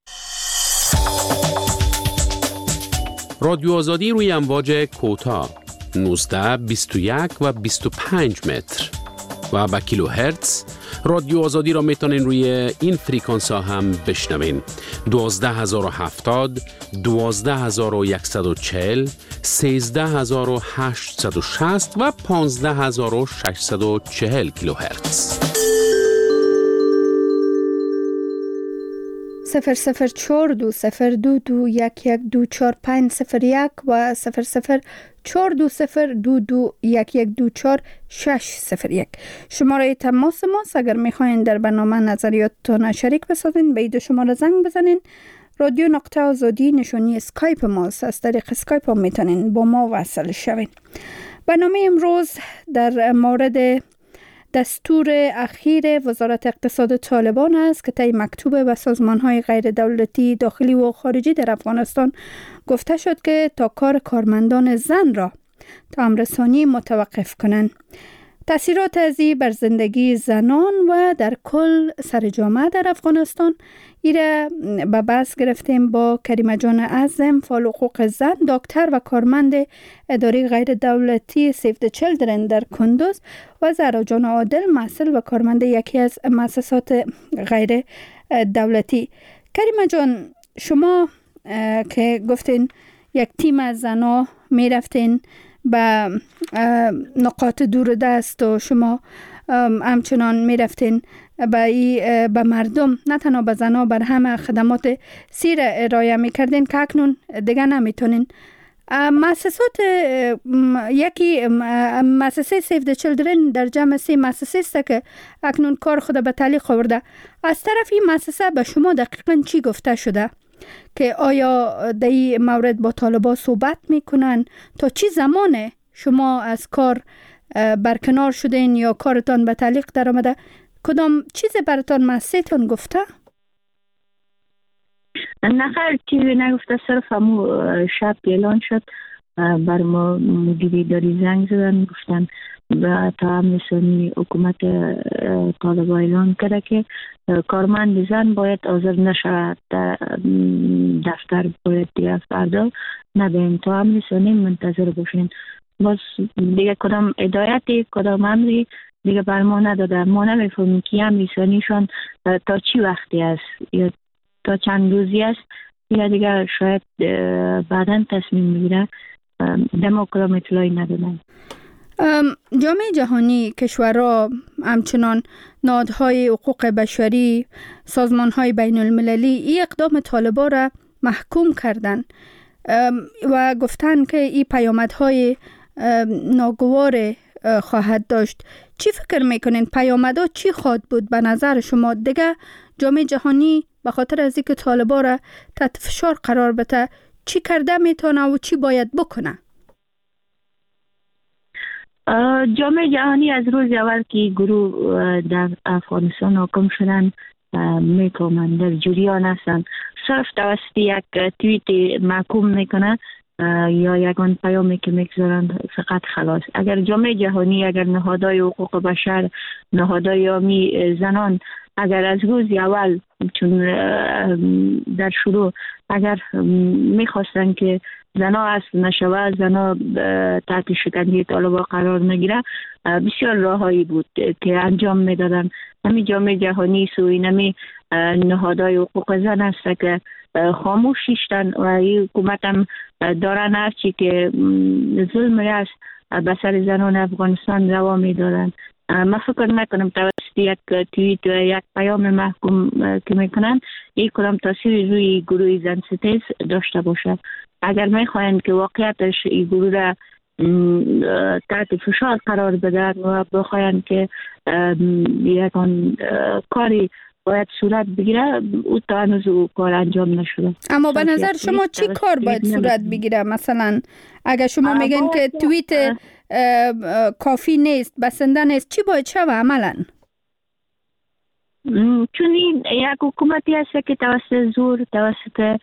رادیو آزادی روی امواج کوتاه 19 21 و 25 متر و با کیلو هرتز. رادیو آزادی را میتونین روی این فریکانس ها هم بشنوین: 12070 12140 13860 و 15640 کیلو هرتز. 0042021124501 و 004202211240601. شماره تماس ما اگر میخواین در برنامه نظریاتتان شریک بسازین به این شماره زنگ بزنین. رادیو نقطه آزادی نشانی اسکایپ ماست، از طریق اسکایپ هم میتونین با ما وصل شوین. برنامه امروز در مورد دستور اخیر وزارت اقتصاد طالبان است که طی مکتوب به سازمان‌های غیر دولتی داخلی و خارجی در افغانستان گفته شد که تا کار کارمندان زن را تا امرسانی متوقف کنند. تأثیرات از این بر زندگی زنان و در کل سر جامعه در افغانستان ایره به بحث گرفتیم با کریمه جان اعظم، فعال حقوق زن، دکتر و کارمند اداره غیر دولتی سیو د چیلدرن در کندوز و زهرا جان عادل، مسئول و کارمند یکی از مؤسسات غیر دولتی. کریمه جان، شما که گفتین یک تیم از زنها می رفتین به نقاط دور دست و شما همچنان می رفتین به مردم، نه تنها به زنها، بر همه خدمات سیر ارائه می کردین که اکنون دیگه نمیتونین. مؤسسه سیو د چیلدرن در جمع 3 مؤسسه است که اکنون کار خود به تعلیق آورده. از طرف این مؤسسه به شما دقیقاً چی گفته شده که آیا در این مورد با طالبان صحبت میکنن؟ تا چی زمانه شما از کار برکنار شدین یا کارتان به تعلیق در آمده؟ کدام چیز براتان مؤسسه‌تان گفته؟ نه چیزی نگفته، صرف همو شب اعلان شد بر ما مدیر اداری زنگ زدن، گفتن و تا همسانی حکومت طالبان اعلان کرده که کارمند زن باید حاضر نشود در دفتر، باید دیگه فردا نبین، تا همسانی منتظر باشین. باز دیگه کدام هدایتی کدام امری دیگه بر ما نداده. ما نمیفهمیم که همسانیشان تا چی وقتی است یا تا چند روزی است یا دیگه شاید بعداً تصمیم میگیره. دما کدام اطلاعی ندادن. جامعه جهانی، کشورها، همچنان نهادهای حقوق بشری، سازمانهای بین المللی این اقدام طالبان را محکوم کردن و گفتن که این پیامدهای ناگوار خواهد داشت. چی فکر میکنین پیامدها چی خواهد بود به نظر شما؟ دیگه جامعه جهانی به خاطر از اینکه طالبان را تحت فشار قرار بده چی کرده میتونه و چی باید بکنه؟ جامعه جهانی از روز اول که گروه در افغانستان حاکم شدن میکنن، در جریان هستن. صرف توسط یک توییت محکوم میکنن یا یگان پیامی که میگذارن فقط خلاص. اگر جامعه جهانی، اگر نهادهای حقوق بشر، نهادهای عامی زنان اگر از روز اول چون در شروع اگر میخواستن که زنا اصل نشوه، زنا تحت شکنجه طالبان قرار نگیره، بسیار راههایی بود که انجام میدادن. همین جامعه جهانی سوی نمی نهادهای حقوق زن است که خاموش شیشتن و این حکومت هم دارن هرچی که ظلم است به سر زنان افغانستان روا میدادن. من فکر نکنم توسط یک توییت و یک پیام محکوم که میکنن این کدام تاثیر روی گروه زن ستیز داشته باشه. اگر میخواین که واقعیتش این گروه را تحت فشار قرار بدن و بخواین که یکان کاری باید صورت بگیره، او تا هنوز او کار انجام نشده. اما به نظر شما چی کار باید صورت بگیره؟ مثلا اگر شما میگن که توییت کافی نیست، بسنده نیست، چی باید شوه عملا؟ چون این یک حکومتی هست که توسط زور، توسط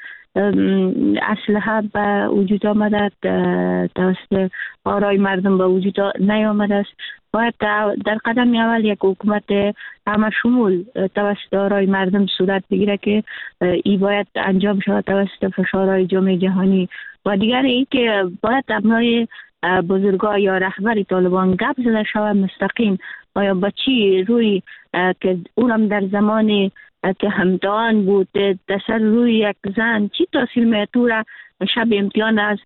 اسلحه به وجود آمده، توسط آرای مردم به وجود نیامده است. باید در قدم اول یک حکومت همه شمول توسط آرای مردم صورت بگیره که این باید انجام شود توسط فشارهای جامعه جهانی. و دیگر این که باید ابنای بزرگا یا رهبر طالبان گپ زده شود مستقیم آیا با چی روی که اونم در زمان که همدان بود دسر روی یک زن چی تاثیر میتوره شب امتحان از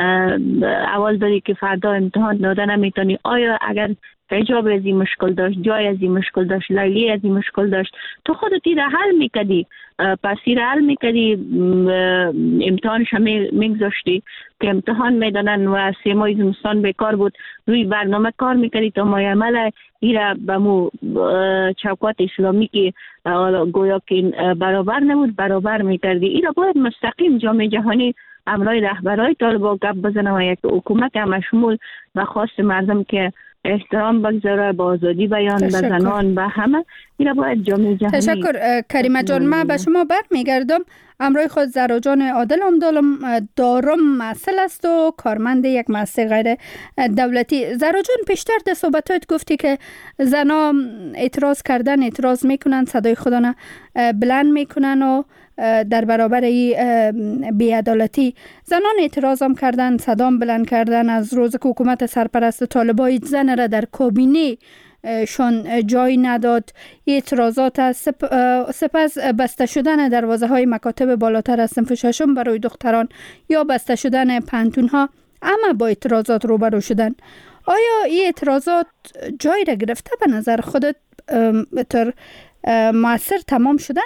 اول داری که فردا امتحان داده نمیتونی. آیا اگر حجاب از این مشکل داشت، جای از این مشکل داشت، لیلی از این مشکل داشت، تو خودت را حل میکردی، پس را حل میکردی، امتحانش هم میگذاشتی که امتحان میدانن و 3 ماه زمستان بیکار بود، روی برنامه کار میکردی تا ماه عمل ایره به مو چوکات اسلامی که گویا که برابر نبود برابر میکردی. ایره باید مستقیم جامعه جهانی امرای رهبرای طالبان گپ بزنه و یک حکومت همه شمول و خواست مردم که احترام بگذاره به آزادی بیان، به زنان، به همه، این باید جامعه جهانی. تشکر کریمه جان. من به شما برمیگردم. امروی خود زهرا جان عادل دارم مسئول است و کارمند یک مؤسسه غیر دولتی. زهرا جان پیشتر در صحبتات گفتی که زنا اعتراض میکنن، صدای خودانه بلند میکنن و در برابر بی‌عدالتی زنان اعتراض هم کردن، صدام بلند کردن. از روز که حکومت سرپرست طالبان زن را در کابینه شان جای نداد، اعتراضات از سپس بسته شدن دروازه های مکاتب بالاتر از صنف ششم برای دختران یا بسته شدن پانتون ها، اما با اعتراضات روبرو شدن. آیا این اعتراضات جای را گرفته؟ به نظر خودت تر مؤثر تمام شده؟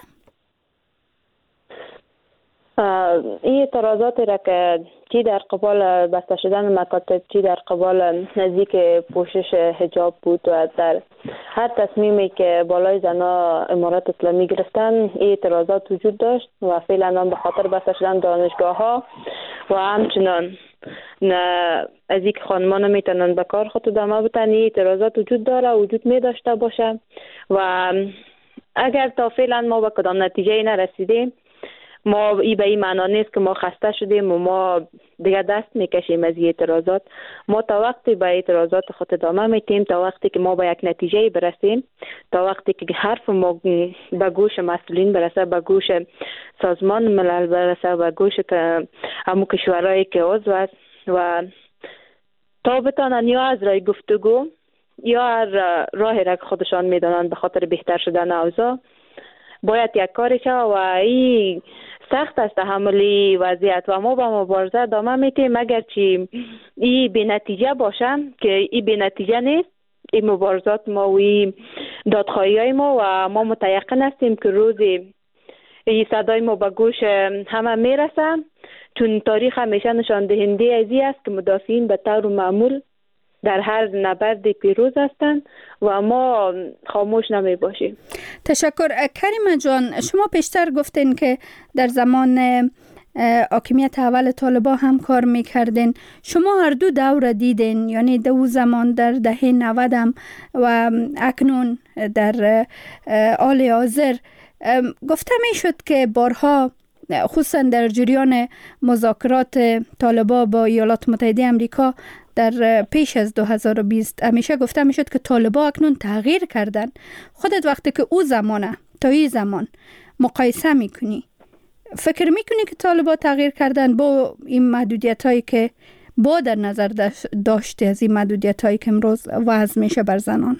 این اعتراضات را که چی در قبال بسته شدن مکاتب، چی در قبال نزدیک پوشش حجاب بود و در هر تصمیمی که بالای زنا امارات اسلامی گرفتن این اعتراضات وجود داشت و فعلا هم به خاطر بسته شدن دانشگاه ها و همچنان از اینکه خانمان میتونن به کار خود ادامه بدن این اعتراضات وجود داره، وجود می داشته باشه و اگر تا فعلا ما به کدام نتیجه نرسیدیم، ما ای به این معنا نیست که ما خسته شدیم و ما دیگه دست میکشیم از این اعتراضات. ما تا وقتی به اعتراضات خود ادامه میتیم، تا وقتی که ما به یک نتیجه برسیم، تا وقتی که حرف ما به گوش مسئولین برسه، به گوش سازمان ملل برسه، به گوش همون کشورهایی که عضو است و تا بتانن یا از راه گفتگو یا راه را که خودشان میدانند به خاطر بهتر شدن اوضاع باید یک کاری شد و این سخت است تحملی وضعیت و ما با مبارزه ادامه میتیم اگر چی این به نتیجه باشه که این به نتیجه نیست. این مبارزات ما و این دادخواهی های ما و ما متیقن هستیم که روزی این صدای ما به گوش همه میرسه، چون تاریخ همیشه نشان دهنده ازی است که مدافعین به طور معمول در هر نبرد پیروز هستند و ما خاموش نمی باشیم. تشکر. کریمه جان، شما پیشتر گفتین که در زمان حاکمیت اول طالبان هم کار میکردین. شما هر دو دور دیدین، یعنی دو زمان در دهه 90 و اکنون در حال حاضر. گفته می شد که بارها خصوصا در جریان مذاکرات طالبان با ایالات متحده آمریکا در پیش از 2020 همیشه گفته می شد که طالبان اکنون تغییر کردن. خودت وقتی که او زمانه تا این زمان مقایسه میکنی، فکر میکنی که طالبان تغییر کردن با این محدودیت هایی که با در نظر داشته از این محدودیت هایی که امروز وضع میشه بر زنان؟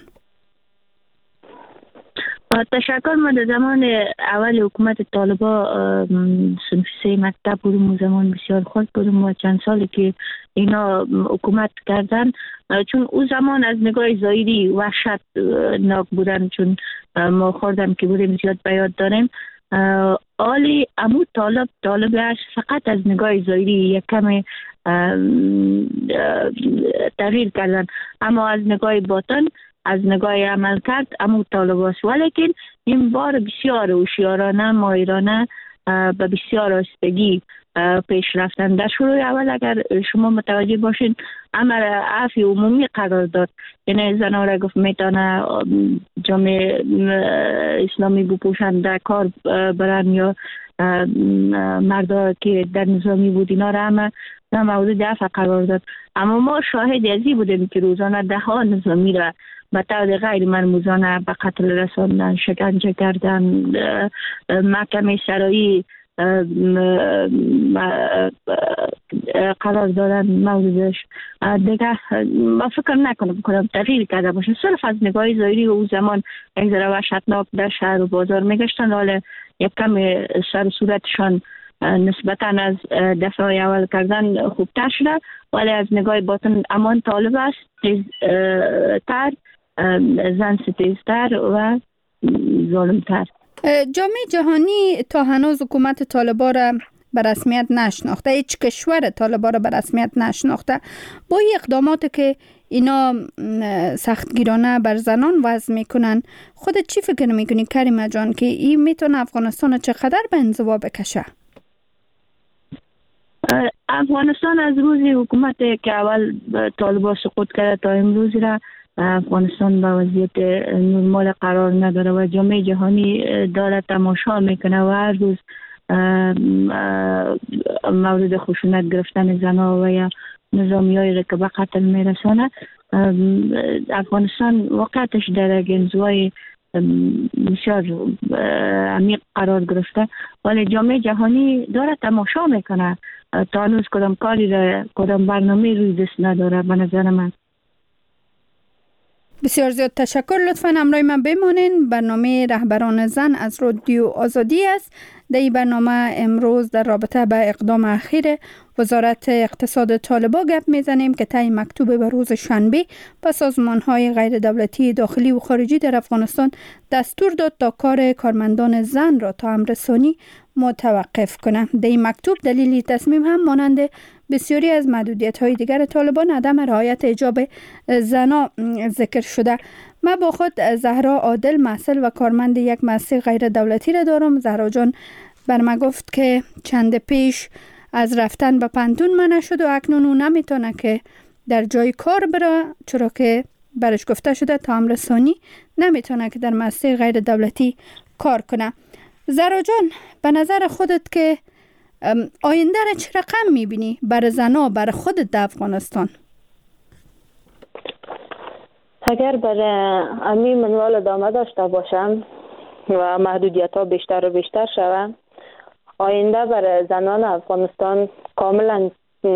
تشکر. ما در زمان اول حکومت طالبان صنف 3 مکتب بودم و زمان بسیار خود بودم و چند سالی که اینا حکومت کردن، چون او زمان از نگاه ظاهری وحشتناک بودن، چون ما خوردم که بودیم زیاد بیاد داریم. آلی امو طالب فقط از نگاه ظاهری یک کم تغییر کردن، اما از نگاه باطن، از نگاه عمل کرد امو طالب است. ولیکن این بار بسیار هوشیارانه ماهرانه به بسیار آهستگی پیش رفتن. در شروع اول اگر شما متوجه باشین امر عفو عمومی قرار داد، یعنی زنها را گفت میتونه جامعه اسلامی بپوشند در کار برن یا مردا که در نظامی بود اینا را همه موضوع عفو قرار داد. اما ما شاهد ازی بودیم که روزانه ده ها نظامی را به طور غیر مرموزانه به قتل رساندن، شکنجه کردن، محکمه سرایی قرار دادن موضوعش. دیگه ما فکر نکنم تغییر کرده باشه، صرف از نگاه ظاهری. و او زمان یک ذره وحشتناک در شهر و بازار میگشتن، حالا یک کم سر صورتشان نسبتا از دفعه اول کردن خوبتر شده، ولی از نگاه باطن امان طالب است، تر زن ستیزتر و ظالمتر. جامعه جهانی تا هنوز حکومت طالبان را به رسمیت نشناخته، هیچ کشور طالبان را به رسمیت نشناخته. با این اقداماتی که اینا سختگیرانه بر زنان وضع میکنن، خودت چی فکر میکنی کریمه جان که این میتونه افغانستان چقدر به انزوا بکشه؟ افغانستان از روزی حکومت که اول طالبان سقوط کرده تا امروز را افغانستان به وضعیت نرمال قرار نداره و جامعه جهانی داره تماشا میکنه و هر روز مورد خشونت گرفتن زنها و یا نظامی های که به قتل میرسانه. افغانستان واقعتش در انزوای بسیار عمیق قرار گرفته، ولی جامعه جهانی داره تماشا میکنه، تا هنوز کدام کاری را کدام برنامه روی دست نداره. به نظر من بسیار زیاد تشکر. لطفاً همراه من بمانین. برنامه رهبران زن از رادیو آزادی است. در این برنامه امروز در رابطه به اقدام اخیر وزارت اقتصاد طالبان گپ میزنیم که طی مکتوب به روز شنبه به سازمان‌های غیر دولتی داخلی و خارجی در افغانستان دستور داد تا کار کارمندان زن را تا امر ثانی متوقف کنند. در این مکتوب دلیل تصمیم هم مانند بسیاری از محدودیت‌های دیگر طالبان عدم رعایت حجاب زنا ذکر شده. من با خود زهرا عادل محصل و کارمند یک مؤسسه غیر دولتی را دارم. زهرا جان بر من گفت که چند پیش از رفتن به پانتون منع شد و اکنون او نمیتونه که در جای کار بره، چرا که برش گفته شده تا امر ثانی نمیتونه که در مؤسسه غیر دولتی کار کنه. زهرا جان به نظر خودت که آینده را چه رقم میبینی برای زنها، برای خودت در افغانستان؟ اگر برای امی منوال ادامه داشته باشم و محدودیت ها بیشتر و بیشتر شوند، آینده برای زنان افغانستان کاملا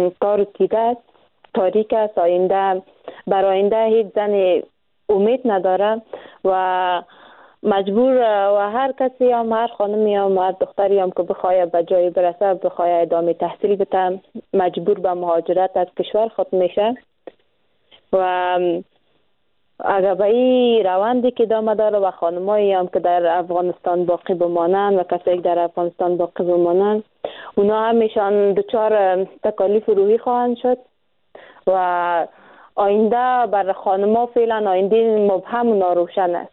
تاریک است. برای آینده هیچ زن امید نداره و مجبور و هر کسی هم، هر خانمی هم، هر دختری هم که بخواه به جای برسه، بخواه ادامه تحصیل بده، مجبور به مهاجرت از کشور خود میشه و اگر به این روندی که ادامه داره و خانمایی هم که در افغانستان باقی بمانند و کسایی که در افغانستان باقی بمانند، اونا همیشان دچار تکالیف روحی خواهند شد و آینده بر خانم‌ها فعلا آینده مبهم و ناروشن است.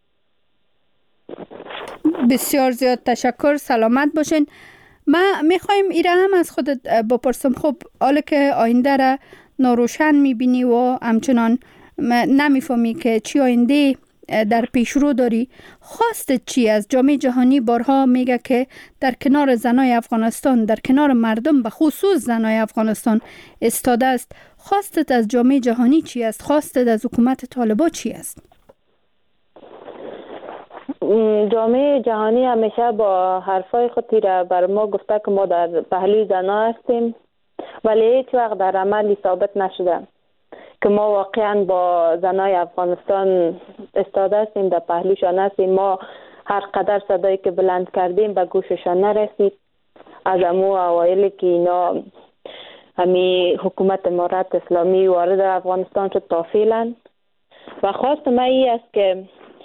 بسیار زیاد تشکر. سلامت باشین. ما میخوایم ایره هم از خودت بپرسم، خب حالا که آینده را ناروشن میبینی و همچنان نمیفهمی که چی آینده در پیشرو داری، خواست چی از جامعه جهانی؟ بارها میگه که در کنار زنای افغانستان، در کنار مردم به خصوص زنای افغانستان استاده است. خواستت از جامعه جهانی چی است؟ خواستت از حکومت طالبان چی است؟ جامعه جهانی همیشه با حرفای خود تیره بر ما گفته که ما در پهلوی زنها هستیم، ولی هیچ وقت در عملی ثابت نشده که ما واقعا با زنای افغانستان استاده هستیم، در پهلوشان هستیم. ما هر قدر صدایی که بلند کردیم به گوششان نرسید. از امو اوایلی که اینا همی حکومت امارت اسلامی وارد افغانستان شد تا فعلا، و خواست ما ای است که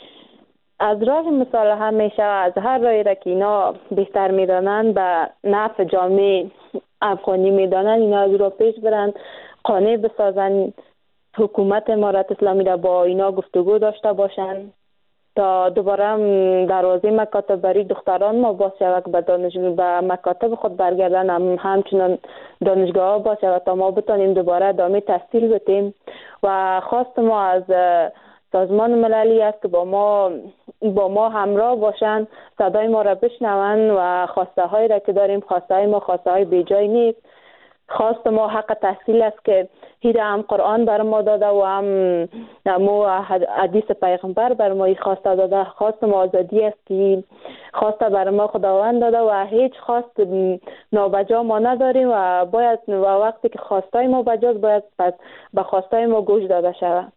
از راه مصالحه همیشه از هر راهی را که اینا بهتر میدانند به نفع جامعه افغانی میدانند، اینا از را پیش برند، قانع بسازند، حکومت امارت اسلامی را با اینا گفتگو داشته باشند تا دوباره دروازه مکاتب برای دختران ما باز شود که به مکاتب خود برگردن، همچنان دانشگاه ها باز شود تا ما بتانیم دوباره ادامه تحصیل بدیم. و خواست ما از سازمان مللی است که با ما همراه باشند، صدای ما را بشنوند و خواسته هایی را که داریم، خواسته های ما خواسته های بیجای نیست. خواست ما حق تحصیل است که هیره هم قرآن بر ما داده و هم نمو حدیث پیغمبر بر ما خواسته داده. خواست ما آزادی است که خواسته بر ما خداوند داده و هیچ خواست نابجا ما نداریم و باید و وقتی که خواستای ما بجاست باید پس به خواستای ما گوش داده شود.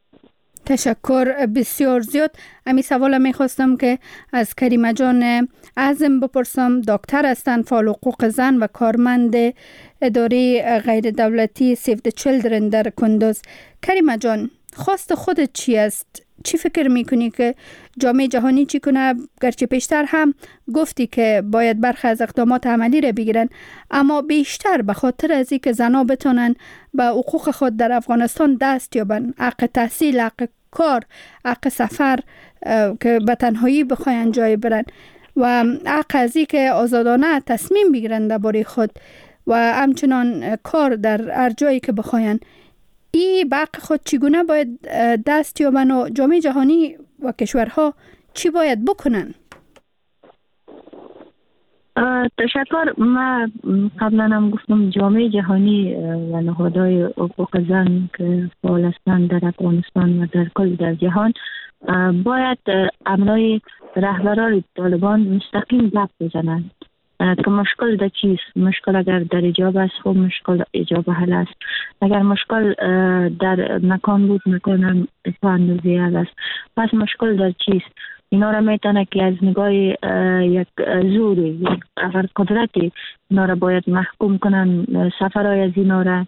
تشکر بسیار زیاد. امی سوال میخواستم که از کریمه جان اعظم بپرسم. دکتر هستند، فعال حقوق زن و کارمند اداره غیر دولتی سیو د چیلدرن در کندوز. کریمه جان، خواست خودت چی است؟ چی فکر میکنی که جامعه جهانی چی کنه؟ گرچه پیشتر هم گفتی که باید برخی از اقدامات عملی را بگیرن، اما بیشتر به خاطر از اینکه زنها بتونن به حقوق خود در افغانستان دست یابن، حق تحصیل، حق کار، حق سفر که به تنهایی بخواین جای برن و حق از اینکه آزادانه تصمیم بگیرن درباره خود و همچنان کار در هر جایی که بخواین، ای به حق خود چگونه باید دست یابن و جامعه جهانی و کشورها چی باید بکنن؟ تشکر. ما قبلا هم گفتم جامعه جهانی و نهادهای حقوق زن که فعال هستند در افغانستان و در کل در جهان باید عملای رهبران طالبان مستقیم گپ بزنند که مشکل در چیست. مشکل اگر در اجابه است خب مشکل اجابه حل است، اگر مشکل در مکان بود مکان هم به اندازه حل است. پس مشکل در چیست؟ اینا را میتونه که از نگاه یک زوری، یک اگر قدرتی اینا را باید محکوم کنن، سفرهای از اینا را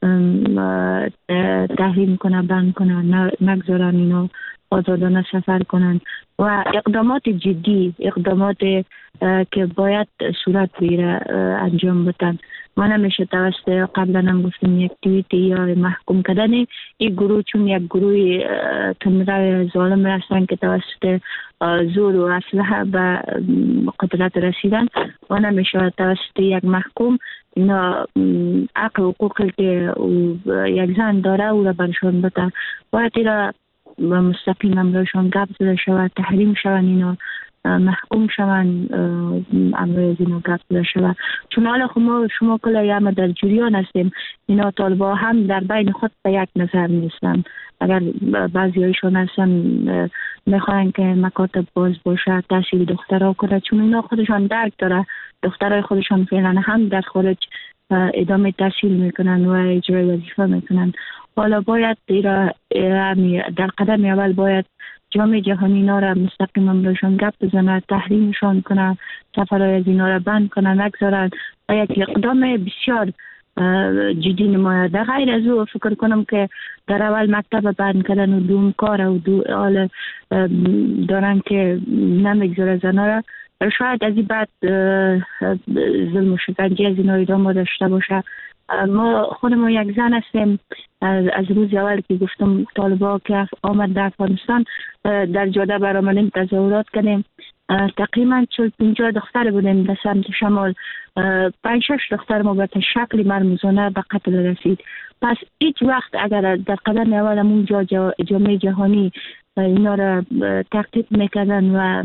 تحریم کنن، بند کنن، نگذارن اینا آزادانه سفر کنن و اقدامات جدی، اقدامات که باید صورت بگیره انجام بدن. ما نمیشه توسط قبلا هم گفتیم یک توییت یا محکوم کردن این گروه، چون یک گروه تندروی ظالم هستن که توسط زور و اسلحه به قدرت رسیدن و نمیشه توسط یک محکوم اینا حق حقوقی که یک زن داره او را برشان بده. باید اینا مستقیم امرایشان گپ زده شود، تحریم شون، اینا محکوم شون، امروز اینا گپ زده شود. چون حالا شما کلی همه در جریان هستیم، اینا طالبا هم در بین خود به یک نظر نیستن. اگر بعضی هایشان هستن میخواین که مکاتب باز باشه، تحصیل دخترها کنه، چون اینا خودشان درک داره، دخترای خودشان فعلا هم در خارج ادامه تحصیل میکنن و اجرای وظیفه میکنن. حالا باید در قدم اول باید جامعه جهانی اینا را مستقیم امرایشان گپ بزنه، تحریمشان کنه، سفرهای از اینا را بند کنه، نگذارن و یک اقدام بسیار جدی نماید. در غیر از او فکر کنم که در اول مکتب بند کردن و دوم کار و حال دارن که نمیگذاره زنها را، شاید از این بعد ظلم و شکنجه از اینا ادامه داشته باشه. ما خودمون یک زن هستیم، از روز اول که گفتم طالبا که آمد در افغانستان در جاده برآمدیم، تظاهرات کردیم، تقریبا 50 دختر بودیم در سمت شمال، 5-6 دختر ما به شکل مرموزانه به قتل رسید. پس هیچ وقت اگر در قدم اول اونجا جامعه جهانی اینا را تعقیب میکردن و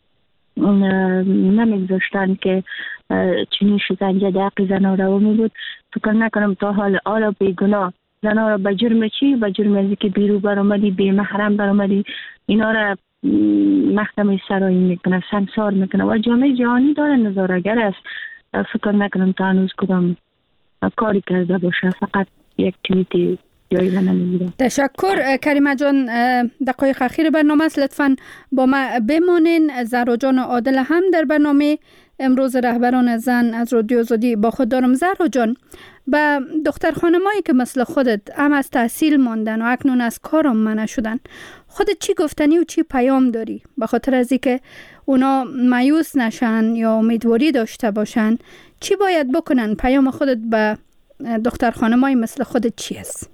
نمیگذاشتن که چنین شکنجه در حق زنها روا بود. فکر نکنم تا حال آلا بیگناه زنها را به جرم چی؟ به جرم ازی که بیرو برآمدی، بی محرم برآمدی، اینا را محکمه سرایی میکنه، سنگسار میکنه و جامعه جهانی داره نظاره‌گر است. فکر نکنم تا هنوز کدام کاری کرده باشه، فقط یک توییتی جایزه نمیگیره. تشکر کریمه جان. دقایق اخیر برنامه است، لطفاً با ما بمانین. زهرا جان عادل هم در برنامه امروز رهبران زن از رادیو آزادی با خود دارم. زهرا جان، به دختر خانمایی که مثل خودت هم از تحصیل ماندن و اکنون از کارم منع شدن، خودت چی گفتنی و چی پیام داری؟ به خاطر از اینکه اونا مایوس نشن یا امیدواری داشته باشن، چی باید بکنن؟ پیام خودت به دختر خانمایی مثل خودت چی است؟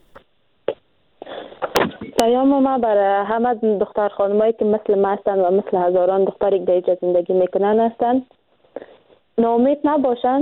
پیام ما برای همه دختر خانمایی که مثل ما هستن و مثل هزاران دختری که در اینجا زندگی میکنن هستن، ناامید نباشن.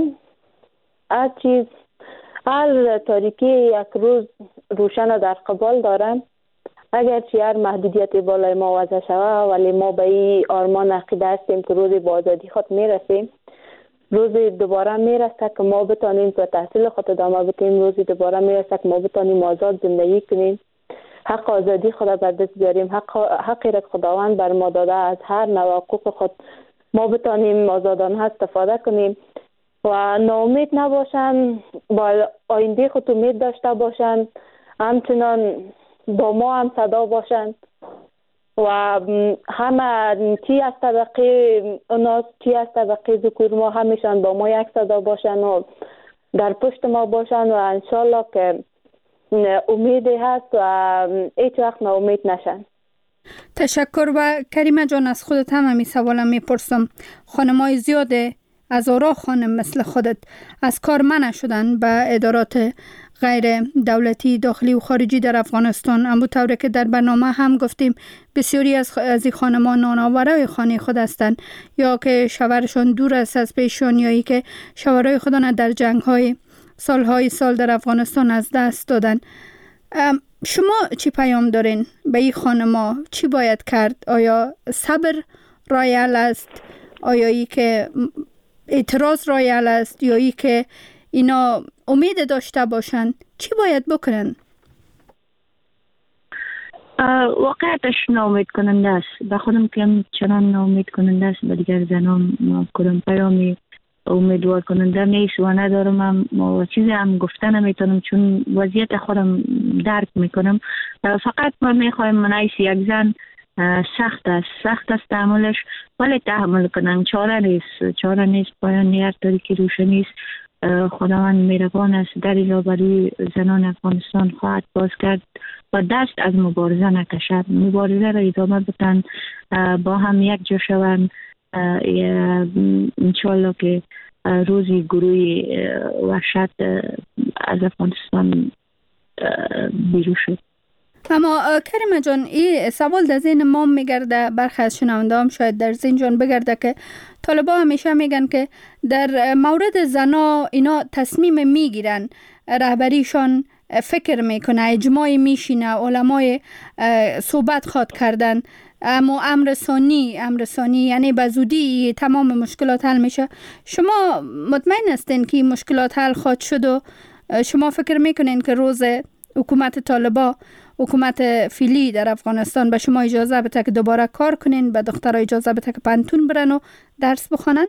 هر تاریکی یک روز روشن در قبال دارن. اگر چی هر محدودیت بالای ما وضع شوه، ولی ما به این آرمان عقیده هستیم که روزی با آزادی خود میرسیم. روزی دوباره میرسه که ما بتانیم به تحصیل خود ادامه بدیم. روزی دوباره میرسه که ما بتانیم آزاد زندگی کنیم، حق آزادی خود بر دست بیاریم، حقی را خداوند بر ما داده از هر نوع حقوق خود ما بتانیم آزادانه استفاده کنیم و ناامید نباشن، با آینده خود امید داشته باشن، همچنان با ما هم صدا باشن و همه چی از طبقه اوناس چی از طبقه ذکور ما همیشان با ما یک صدا باشن و در پشت ما باشن و انشالله که امیدی هست و هیچ وقت ناامید نشن. تشکر. و کریمه جان، از خودت هم همی سوالم میپرسم. خانمای زیاده از آرا خانم مثل خودت از کار منع شدن به ادارات غیر دولتی داخلی و خارجی در افغانستان. اما طوری که در برنامه هم گفتیم بسیاری از این خانمان نانآورای خانه خود هستند، یا که شوهرشان دور است از پیششان، یا ای که شوهرای خودان در جنگ‌های سال در افغانستان از دست دادن. شما چی پیام دارین به این خانما؟ چی باید کرد؟ آیا صبر رایل است؟ آیا ای که اعتراض رایل است؟ یا ای که اینا امید داشته باشن؟ چی باید بکنن؟ واقعیتش ناامید کننده است. به خودم که چنان ناامید کننده است، به دیگر زنان کدام پیامی امیدوار کننده نیست و ندارم و چیزی هم گفته نمیتونم، چون وضعیت خودم درک میکنم. فقط ما میخوایم منعیس یک زن سخت است تعاملش، ولی تحمل کنم. چاره نیست. پایان هر طریقی روشن نیست. خداوند مهربان است، دری را برای زنان افغانستان خواهد باز کرد و دست از مبارزه نکشد. مبارزه را ادامه بدن، با هم یک جا شوند. انشالله که روزی گروه وحشت از افغانستان بیرون شد. اما کریمه جان، این سوال در ذهن ما میگرده، برخی از شنونده هم شاید در ذهن جان بگرده که طالبا همیشه میگن که در مورد زنا اینا تصمیم میگیرن، رهبریشان فکر میکنه، اجماع میشینه، علمای صحبت خواد کردن، اما امر ثانی یعنی به زودی تمام مشکلات حل میشه. شما مطمئن هستین که مشکلات حل خواهد شد و شما فکر میکنین که روز حکومت طالبا، حکومت فعلی در افغانستان به شما اجازه بده که دوباره کار کنین، به دخترها اجازه بده که پانتون برن و درس بخونن؟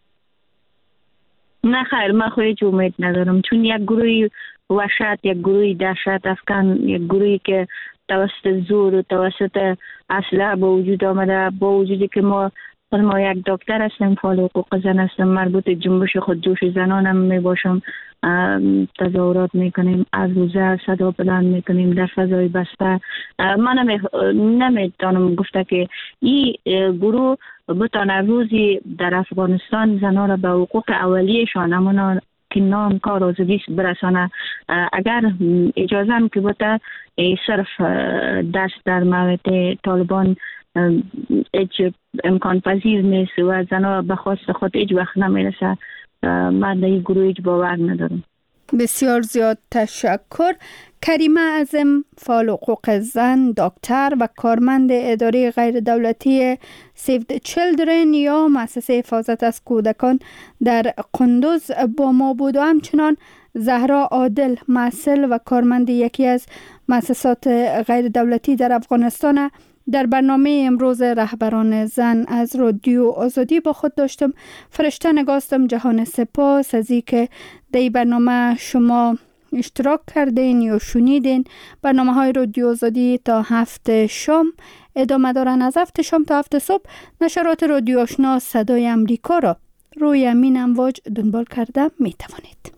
نه خیر، من خودی امید ندارم، چون یک گروه وحشت، یک گروه دهشت افکن، یک گروهی که توسط زور و توسط اسلحه با وجود آمده، با وجودی که ما یک دکتر هستم، فعال حقوق زن هستم، مربوط جنبش خودجوش زنانم می باشم، تظاهرات میکنیم، از روزه صدا بلند میکنیم در فضای بسته. من نمیتونم گفته که این گروه بتانه روزی در افغانستان زنان را به حقوق اولیه‌شان، همون که نام کار آزادی برسانه. اگر اجازه هم که بوده صرف دست در مورد طالبان هیچ امکان پذیر نیست و زنها به خواست خود هیچ وقت نمیرسه. من در این گروه هیچ باور ندارم. بسیار زیاد تشکر. کریمه اعظم، فعال حقوق زن، دکتر و کارمند اداره غیر دولتی سیو د چیلدرن یا مؤسسه حفاظت از کودکان در قندوز با ما بود و همچنان زهرا عادل، مسئول و کارمند یکی از مؤسسات غیر دولتی در افغانستان، در برنامه امروز رهبران زن از رادیو آزادی با خود داشتم. فرشته نگاستم. جهان سپاس از این که در این برنامه شما اشتراک کردین یا شنیدین. برنامه های رادیو آزادی تا 7 شام ادامه دارن. از 7 شام تا 7 صبح نشرات رادیو آشنا صدای امریکا را روی همین امواج دنبال کرده می توانید.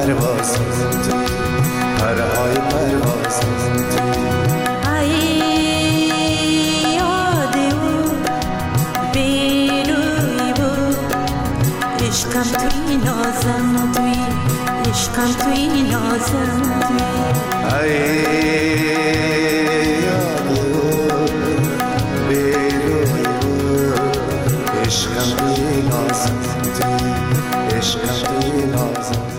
پروازم توی پرهای پروازم توی ای یاد او بیروی بود عشقم توی نازم توی عشقم توی نازم توی ای یاد او بیروی بود عشقم توی نازم توی عشقم توی نازم